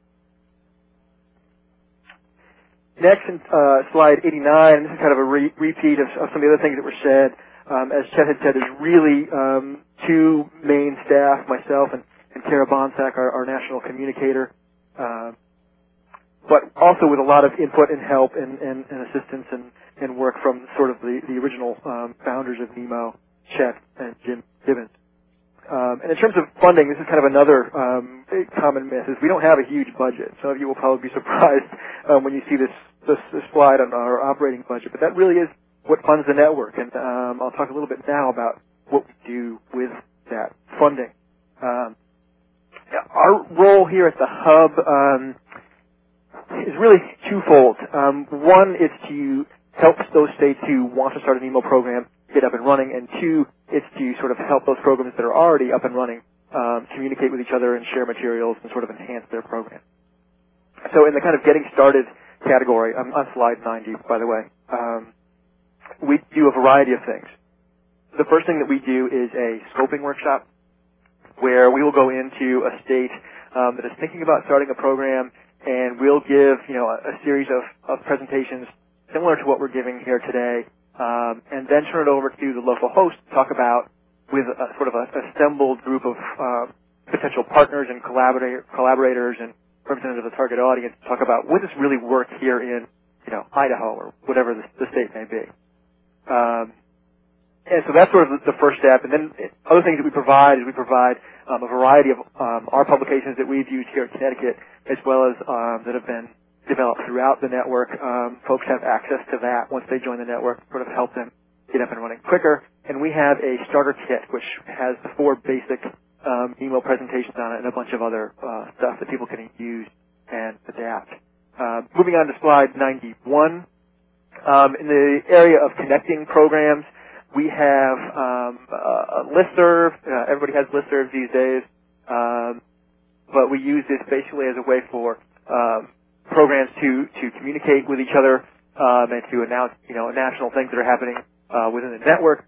Next, in uh, slide eighty-nine, this is kind of a re repeat of, of some of the other things that were said. Um, as Chet had said, there's really um, two main staff, myself and, and Tara Bonsack, our, our national communicator, uh, but also with a lot of input and help and, and, and assistance and, and work from sort of the, the original um, founders of N E M O, Chet and Jim Gibbons. Um, and in terms of funding, this is kind of another um, common myth, is we don't have a huge budget. Some of you will probably be surprised um, when you see this, this, this slide on our operating budget, but that really is what funds the network, and um, I'll talk a little bit now about what we do with that funding. Um, our role here at the Hub um, is really twofold. Um, one is to help those states who want to start an N E M O program get up and running, and two, it's to sort of help those programs that are already up and running um, communicate with each other and share materials and sort of enhance their program. So in the kind of getting started category, I'm on slide ninety, by the way, um, we do a variety of things. The first thing that we do is a scoping workshop where we will go into a state um, that is thinking about starting a program, and we'll give, you know, a, a series of, of presentations similar to what we're giving here today, um, and then turn it over to the local host to talk about with a, sort of a assembled group of uh, potential partners and collaborator, collaborators and representatives of the target audience to talk about would this really work here in, you know, Idaho or whatever the, the state may be. Um, and so that's sort of the first step. And then other things that we provide is we provide um, a variety of um, our publications that we've used here in Connecticut, as well as um, that have been developed throughout the network. Um, folks have access to that once they join the network, sort of help them get up and running quicker. And we have a starter kit, which has the four basic um, email presentations on it and a bunch of other uh, stuff that people can use and adapt. Uh, moving on to slide ninety-one. Um, in the area of connecting programs, we have um, a listserv. Uh, everybody has listservs these days, um, but we use this basically as a way for um, programs to, to communicate with each other um, and to announce, you know, national things that are happening uh, within the network.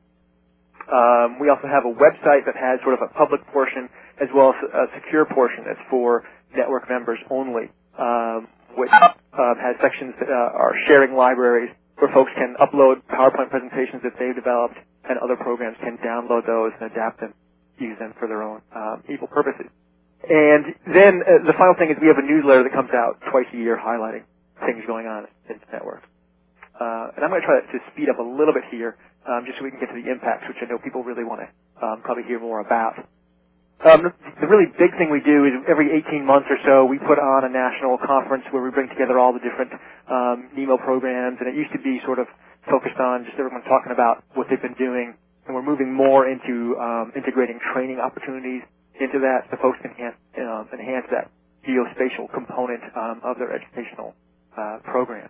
Um, we also have a website that has sort of a public portion as well as a secure portion that's for network members only, um, which um, has sections that uh, are sharing libraries where folks can upload PowerPoint presentations that they've developed, and other programs can download those and adapt them, use them for their own um, evil purposes. And then uh, the final thing is we have a newsletter that comes out twice a year highlighting things going on in the network. Uh, and I'm going to try to speed up a little bit here, um, just so we can get to the impacts, which I know people really want to um, probably hear more about. Um, the, the really big thing we do is every eighteen months or so we put on a national conference where we bring together all the different um, N E M O programs, and it used to be sort of focused on just everyone talking about what they've been doing, and we're moving more into um, integrating training opportunities into that so folks can enhance, um, enhance that geospatial component um, of their educational uh, program.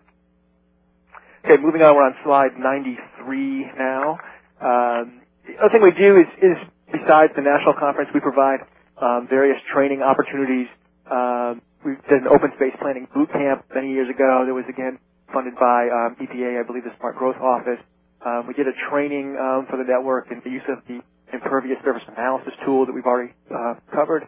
Okay, moving on, we're on slide ninety-three now. Um, the other thing we do is, is besides the national conference, we provide um, various training opportunities. Um, we did an open space planning boot camp many years ago that was, again, funded by um, E P A, I believe the Smart Growth Office. Um, we did a training um, for the network in the use of the impervious surface analysis tool that we've already uh, covered.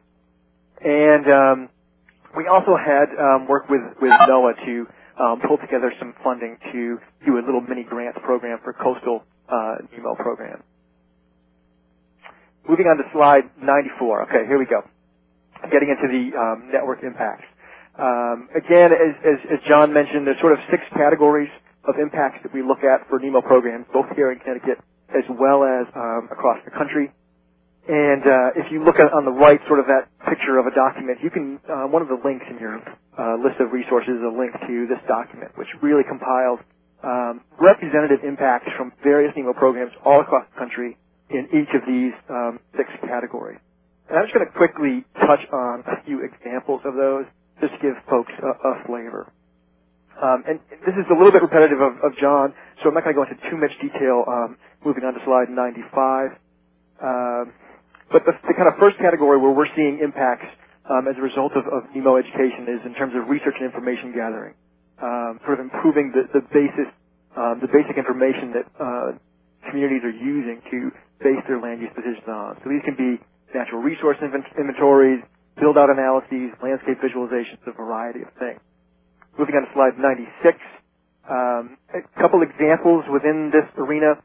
And um, we also had um, worked with, with NOAA to um, pull together some funding to do a little mini grants program for coastal uh, N E M O programs. Moving on to slide ninety-four. Okay, here we go. Getting into the um, network impacts. Um, again, as, as, as John mentioned, there's sort of six categories of impacts that we look at for N E M O programs, both here in Connecticut as well as um, across the country. And uh, if you look at on the right, sort of that picture of a document, you can uh, one of the links in your uh, list of resources is a link to this document, which really compiles um, representative impacts from various N E M O programs all across the country in each of these um, six categories. And I'm just going to quickly touch on a few examples of those, just to give folks a, a flavor. Um, and this is a little bit repetitive of, of John, so I'm not going to go into too much detail um, moving on to slide ninety-five. Um, but the, the kind of first category where we're seeing impacts um, as a result of, of N E M O education is in terms of research and information gathering, um, sort of improving the, the basis, um, the basic information that uh, communities are using to base their land use decisions on. So these can be natural resource inventories, build-out analyses, landscape visualizations, a variety of things. Moving on to slide ninety-six, um, a couple examples within this arena.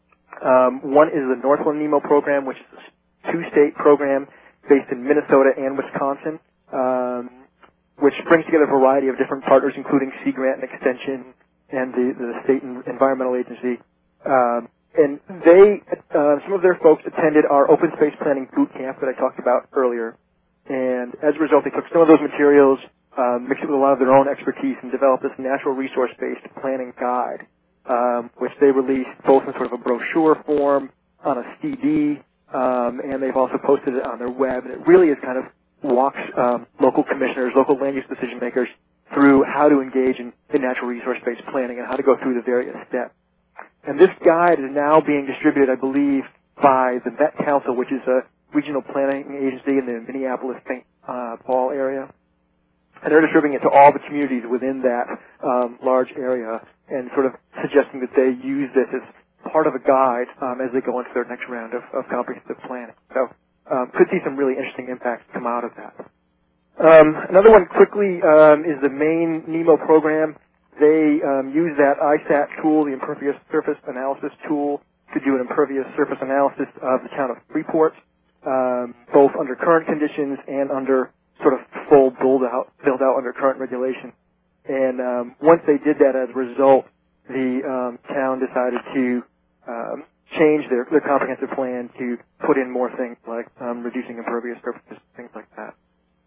Um, one is the Northland N E M O program, which is a two-state program based in Minnesota and Wisconsin, um, which brings together a variety of different partners, including Sea Grant and Extension and the, the State Environmental Agency. Um, and they, uh, some of their folks attended our open space planning boot camp that I talked about earlier. And as a result, they took some of those materials, um, mixed it with a lot of their own expertise, and developed this natural resource-based planning guide, um, which they released both in sort of a brochure form on a C D, um, and they've also posted it on their web. And it really is kind of walks um, local commissioners, local land use decision makers through how to engage in, in natural resource-based planning and how to go through the various steps. And this guide is now being distributed, I believe, by the Met Council, which is a regional planning agency in the Minneapolis-Saint Uh, Paul area. And they're distributing it to all the communities within that um, large area and sort of suggesting that they use this as part of a guide um, as they go into their next round of, of comprehensive planning. So um, could see some really interesting impacts come out of that. Um, another one quickly um, is the main NEMO program. They um, use that I SAT tool, the Impervious Surface Analysis tool, to do an impervious surface analysis of the town of Freeport, um, both under current conditions and under sort of full build-out, build-out under current regulation. And um, once they did that, as a result, the um, town decided to um, change their, their comprehensive plan to put in more things like um, reducing impervious surfaces, things like that.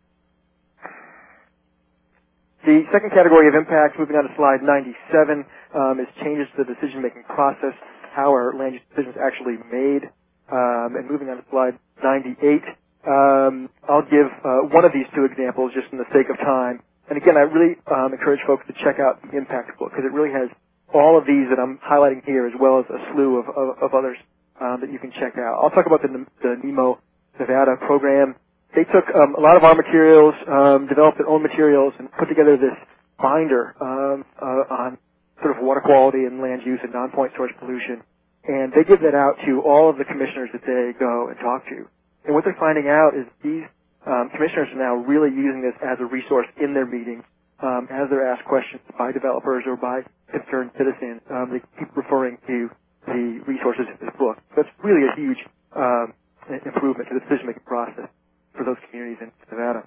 The second category of impact, moving on to slide ninety-seven, um, is changes to the decision-making process, how are land use decisions actually made. Um, and moving on to slide ninety-eight, um, I'll give uh, one of these two examples just in the sake of time. And again, I really um, encourage folks to check out the impact book because it really has all of these that I'm highlighting here as well as a slew of, of, of others um, that you can check out. I'll talk about the, the NEMO Nevada program. They took um, a lot of our materials, um, developed their own materials, and put together this binder um, uh, on sort of water quality and land use and non-point source pollution. And they give that out to all of the commissioners that they go and talk to. And what they're finding out is these um, commissioners are now really using this as a resource in their meetings um, as they're asked questions by developers or by concerned citizens. Um, they keep referring to the resources in this book. That's really a huge um, improvement to the decision-making process for those communities in Nevada.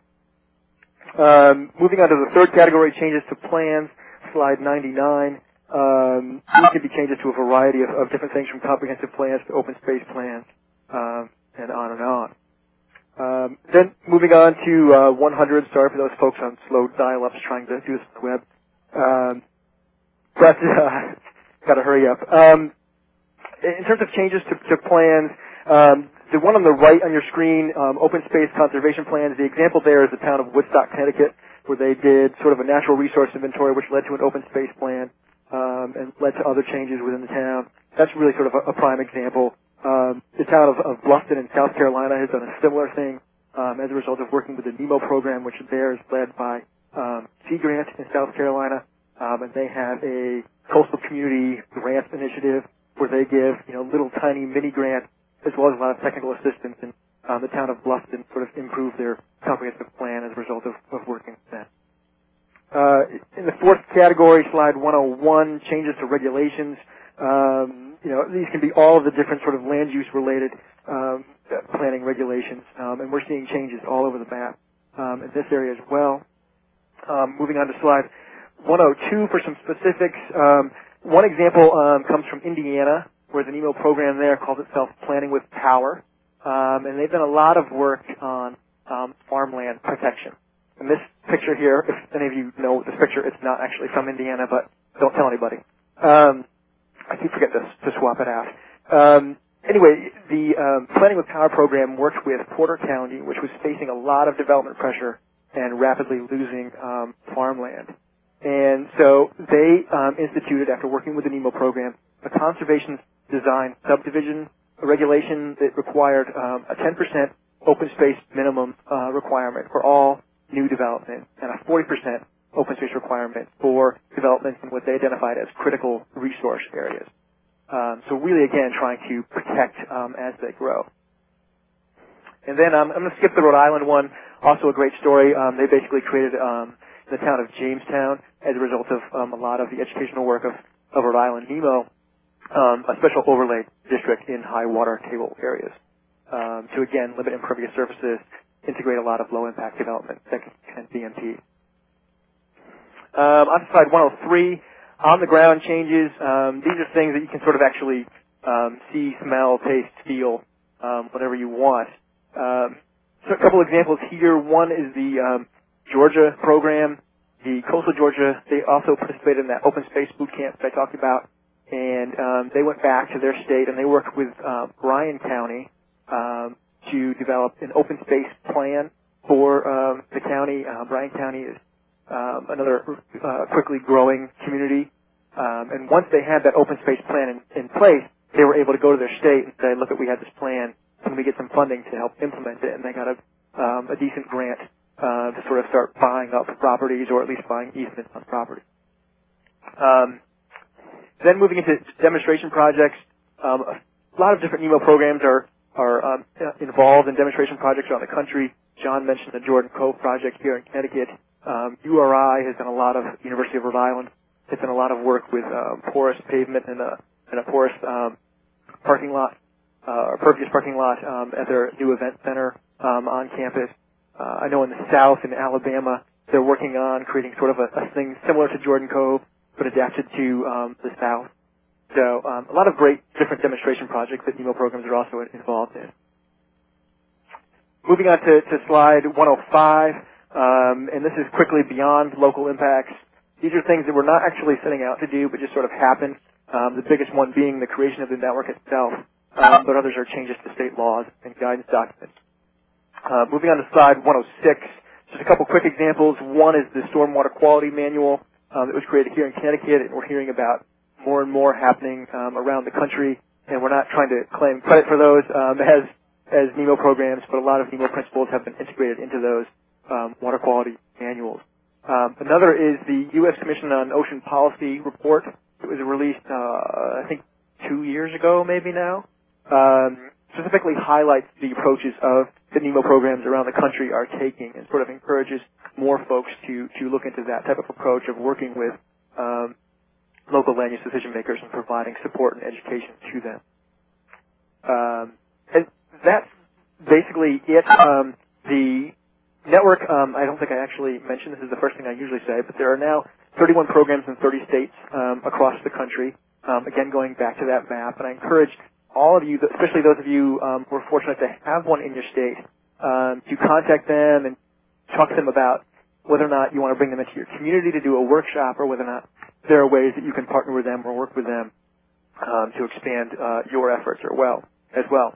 Um, moving on to the third category, changes to plans, slide ninety-nine. Um, these can be changes to a variety of, of different things from comprehensive plans to open space plans, um, and on and on. Um, then moving on to uh, one hundred, sorry for those folks on slow dial-ups trying to do this on the web. Um, but uh, got to hurry up. Um, in terms of changes to, to plans, um, the one on the right on your screen, um, open space conservation plans, the example there is the town of Woodstock, Connecticut, where they did sort of a natural resource inventory which led to an open space plan um, and led to other changes within the town. That's really sort of a, a prime example. Um, the town of, of Bluffton in South Carolina has done a similar thing um, as a result of working with the NEMO program, which there is led by um, Sea Grant in South Carolina, um, and they have a coastal community grant initiative where they give, you know, little tiny mini grants as well as a lot of technical assistance, and um, the town of Bluffton sort of improved their comprehensive plan as a result of, of working with that. Uh, in the fourth category, slide one oh one, changes to regulations. Um, you know, these can be all of the different sort of land use related um, planning regulations, um, and we're seeing changes all over the map um, in this area as well. Um, moving on to slide one oh two for some specifics. Um, one example um, comes from Indiana, where the NEMO program there calls itself Planning with Power, um, and they've done a lot of work on um, farmland protection. And this picture here, if any of you know this picture, it's not actually from Indiana, but don't tell anybody. Um, I keep forgetting to, to swap it out. Um, anyway, the um, Planning with Power program worked with Porter County, which was facing a lot of development pressure and rapidly losing um, farmland. And so they um, instituted, after working with the NEMO program, a conservation design subdivision regulation that required um, a ten percent open space minimum uh, requirement for all new development and a forty percent open space requirement for developments in what they identified as critical resource areas. Um, so really, again, trying to protect um, as they grow. And then um, I'm going to skip the Rhode Island one, also a great story. Um, they basically created um, the town of Jamestown as a result of um, a lot of the educational work of, of Rhode Island NEMO, um, a special overlay district in high water table areas um, to, again, limit impervious surfaces, integrate a lot of low-impact development that can D M P. Um, on slide one oh three, on-the-ground changes. Um, these are things that you can sort of actually um, see, smell, taste, feel, um, whatever you want. Um, so a couple examples here. One is the um, Georgia program. The Coastal Georgia, they also participated in that open space boot camp that I talked about, and um, they went back to their state and they worked with um, Bryan County um, to develop an open space plan for um, the county. Uh, Bryan County is um, another uh, quickly growing community, um, and once they had that open space plan in, in place, they were able to go to their state and say, look, we had this plan, can we get some funding to help implement it? And they got a, um, a decent grant Uh, to sort of start buying up properties, or at least buying easements on property. Um, then moving into demonstration projects, um, a lot of different NEMO programs are are um, involved in demonstration projects around the country. John mentioned the Jordan Cove project here in Connecticut. Um, U R I has done a lot of, University of Rhode Island has done a lot of work with um, porous pavement and a, and a porous um, parking lot, uh, or pervious parking lot um, at their new event center um, on campus. Uh, I know in the South, in Alabama, they're working on creating sort of a, a thing similar to Jordan Cove, but adapted to um, the South. So um, a lot of great different demonstration projects that NEMO programs are also involved in. Moving on to, to slide one oh five, um, and this is quickly beyond local impacts. These are things that we're not actually setting out to do, but just sort of happen. Um, the biggest one being the creation of the network itself, um, but others are changes to state laws and guidance documents. Uh, moving on to slide one oh six, just a couple quick examples. One is the Stormwater Quality Manual um, that was created here in Connecticut, and we're hearing about more and more happening um, around the country, and we're not trying to claim credit for those um, as as NEMO programs, but a lot of NEMO principles have been integrated into those um, water quality manuals. Um, another is the U S Commission on Ocean Policy report. It was released, uh, I think, two years ago, maybe now. Um, specifically highlights the approaches of the NEMO programs around the country are taking, and sort of encourages more folks to to look into that type of approach of working with um, local land use decision makers and providing support and education to them. Um, and that's basically it. Um, the network, um, I don't think I actually mentioned, this is the first thing I usually say, but there are now thirty-one programs in thirty states um, across the country, um, again going back to that map, and I encourage all of you, especially those of you um, who are fortunate to have one in your state, um, to contact them and talk to them about whether or not you want to bring them into your community to do a workshop, or whether or not there are ways that you can partner with them or work with them um, to expand uh, your efforts or well as well.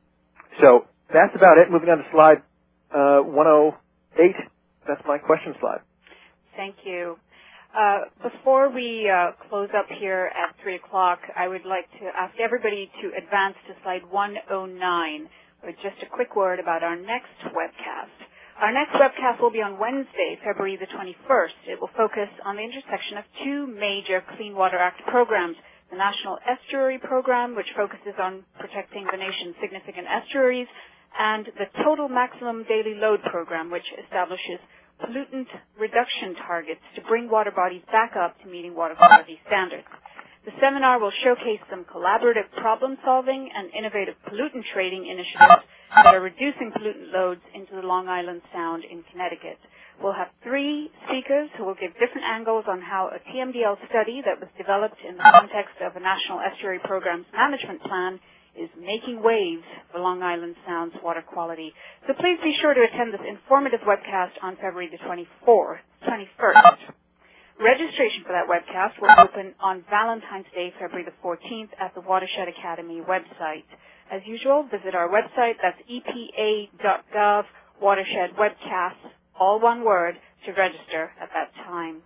So that's about it. Moving on to slide uh, one oh eight. That's my question slide. Thank you. Uh, before we uh, close up here at three o'clock, I would like to ask everybody to advance to slide one oh nine with just a quick word about our next webcast. Our next webcast will be on Wednesday, February the twenty-first. It will focus on the intersection of two major Clean Water Act programs, the National Estuary Program, which focuses on protecting the nation's significant estuaries, and the Total Maximum Daily Load Program, which establishes pollutant reduction targets to bring water bodies back up to meeting water quality standards. The seminar will showcase some collaborative problem solving and innovative pollutant trading initiatives that are reducing pollutant loads into the Long Island Sound in Connecticut. We'll have three speakers who will give different angles on how a T M D L study that was developed in the context of a National Estuary Program's management plan is making waves for Long Island Sound's water quality. So please be sure to attend this informative webcast on February the twenty-fourth, twenty-first. Registration for that webcast will open on Valentine's Day, February the fourteenth, at the Watershed Academy website. As usual, visit our website, that's E P A dot gov, Watershed Webcasts, all one word, to register at that time.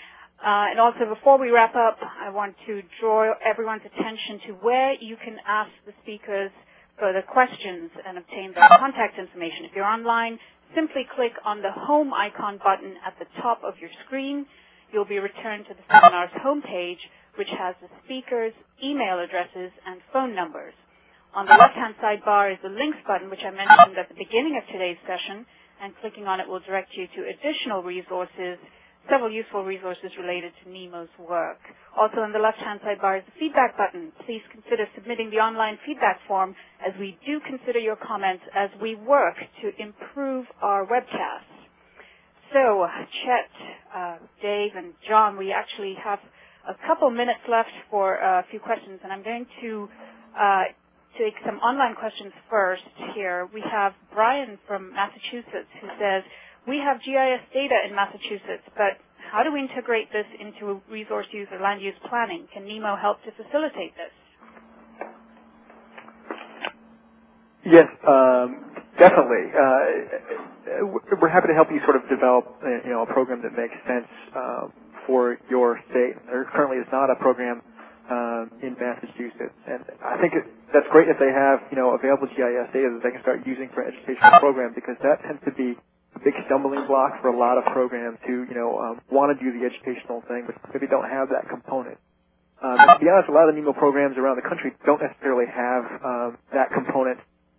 Uh, and also, before we wrap up, I want to draw everyone's attention to where you can ask the speakers further questions and obtain their contact information. If you're online, simply click on the Home icon button at the top of your screen. You'll be returned to the seminar's homepage, which has the speakers' email addresses and phone numbers. On the left-hand sidebar is the links button, which I mentioned at the beginning of today's session, and clicking on it will direct you to additional resources, several useful resources related to NEMO's work. Also on the left-hand sidebar is the feedback button. Please consider submitting the online feedback form, as we do consider your comments as we work to improve our webcasts. So, Chet, uh, Dave, and John, we actually have a couple minutes left for uh, a few questions, and I'm going to uh, take some online questions first here. We have Brian from Massachusetts who says, we have G I S data in Massachusetts, but how do we integrate this into resource use or land use planning? Can NEMO help to facilitate this? Yes, um, definitely. Uh, we're happy to help you sort of develop, you know, a program that makes sense uh, for your state. There currently is not a program um, in Massachusetts, and I think it, that's great if they have, you know, available G I S data that they can start using for an educational program, because that tends to be a big stumbling block for a lot of programs who, you know, um, want to do the educational thing, but maybe don't have that component. Um, and to be honest, a lot of the NEMO programs around the country don't necessarily have um, that component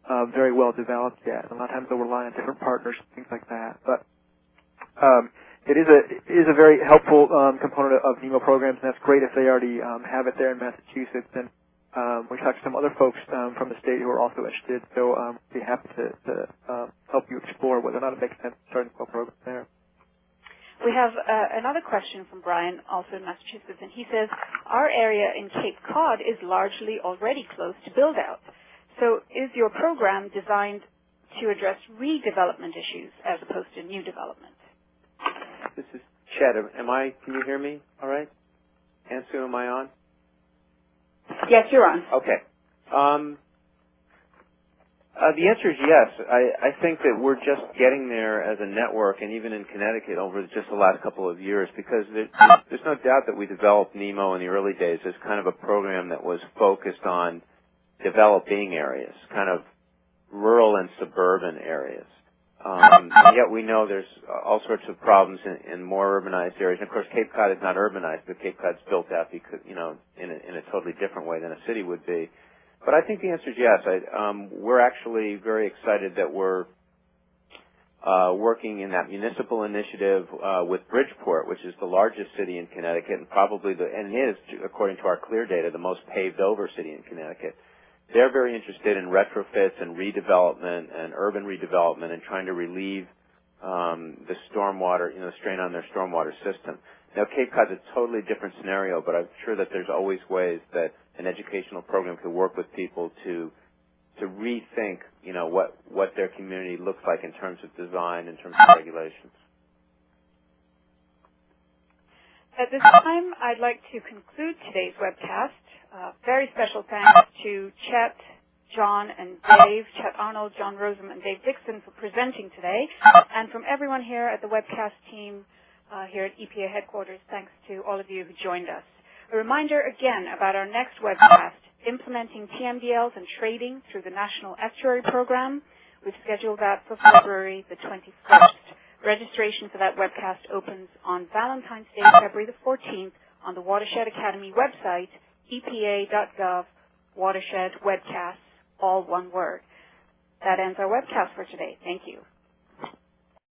uh, very well developed yet. And a lot of times they'll rely on different partners, things like that. But um, it is a it is a very helpful um, component of NEMO programs, and that's great if they already um, have it there in Massachusetts. And um, we talked to some other folks um, from the state who are also interested, so um, we'd be happy to, to um, help you explore whether or not it makes sense to start a NEMO program there. We have uh, another question from Brian, also in Massachusetts, and he says, our area in Cape Cod is largely already close to build-out. So is your program designed to address redevelopment issues as opposed to new development? This is Chet. Am I, can you hear me all right? Ansu, am I on? Yes, you're on. Okay. Um, Uh, the answer is yes. I, I think that we're just getting there as a network, and even in Connecticut over just the last couple of years, because there, there's no doubt that we developed NEMO in the early days as kind of a program that was focused on developing areas, kind of rural and suburban areas. Um, and yet we know there's all sorts of problems in, in more urbanized areas. And of course, Cape Cod is not urbanized, but Cape Cod's built out because, you know, in a, in a totally different way than a city would be. But I think the answer is yes. I, um, we're actually very excited that we're uh, working in that municipal initiative uh, with Bridgeport, which is the largest city in Connecticut and probably the, and is, according to our CLEAR data, the most paved over city in Connecticut. They're very interested in retrofits and redevelopment and urban redevelopment and trying to relieve um, the stormwater, you know, strain on their stormwater system. Now, Cape Cod's a totally different scenario, but I'm sure that there's always ways that an educational program could work with people to to rethink, you know, what, what their community looks like in terms of design, in terms of regulations. At this time, I'd like to conclude today's webcast. Uh, very special thanks to Chet, John, and Dave, Chet Arnold, John Rosem, and Dave Dixon for presenting today, and from everyone here at the webcast team uh, here at E P A headquarters, thanks to all of you who joined us. A reminder again about our next webcast, Implementing T M D Ls and Trading Through the National Estuary Program. We've scheduled that for February the twenty-first. Registration for that webcast opens on Valentine's Day, February the fourteenth, on the Watershed Academy website, E P A dot gov, Watershed Webcasts, all one word. That ends our webcast for today. Thank you.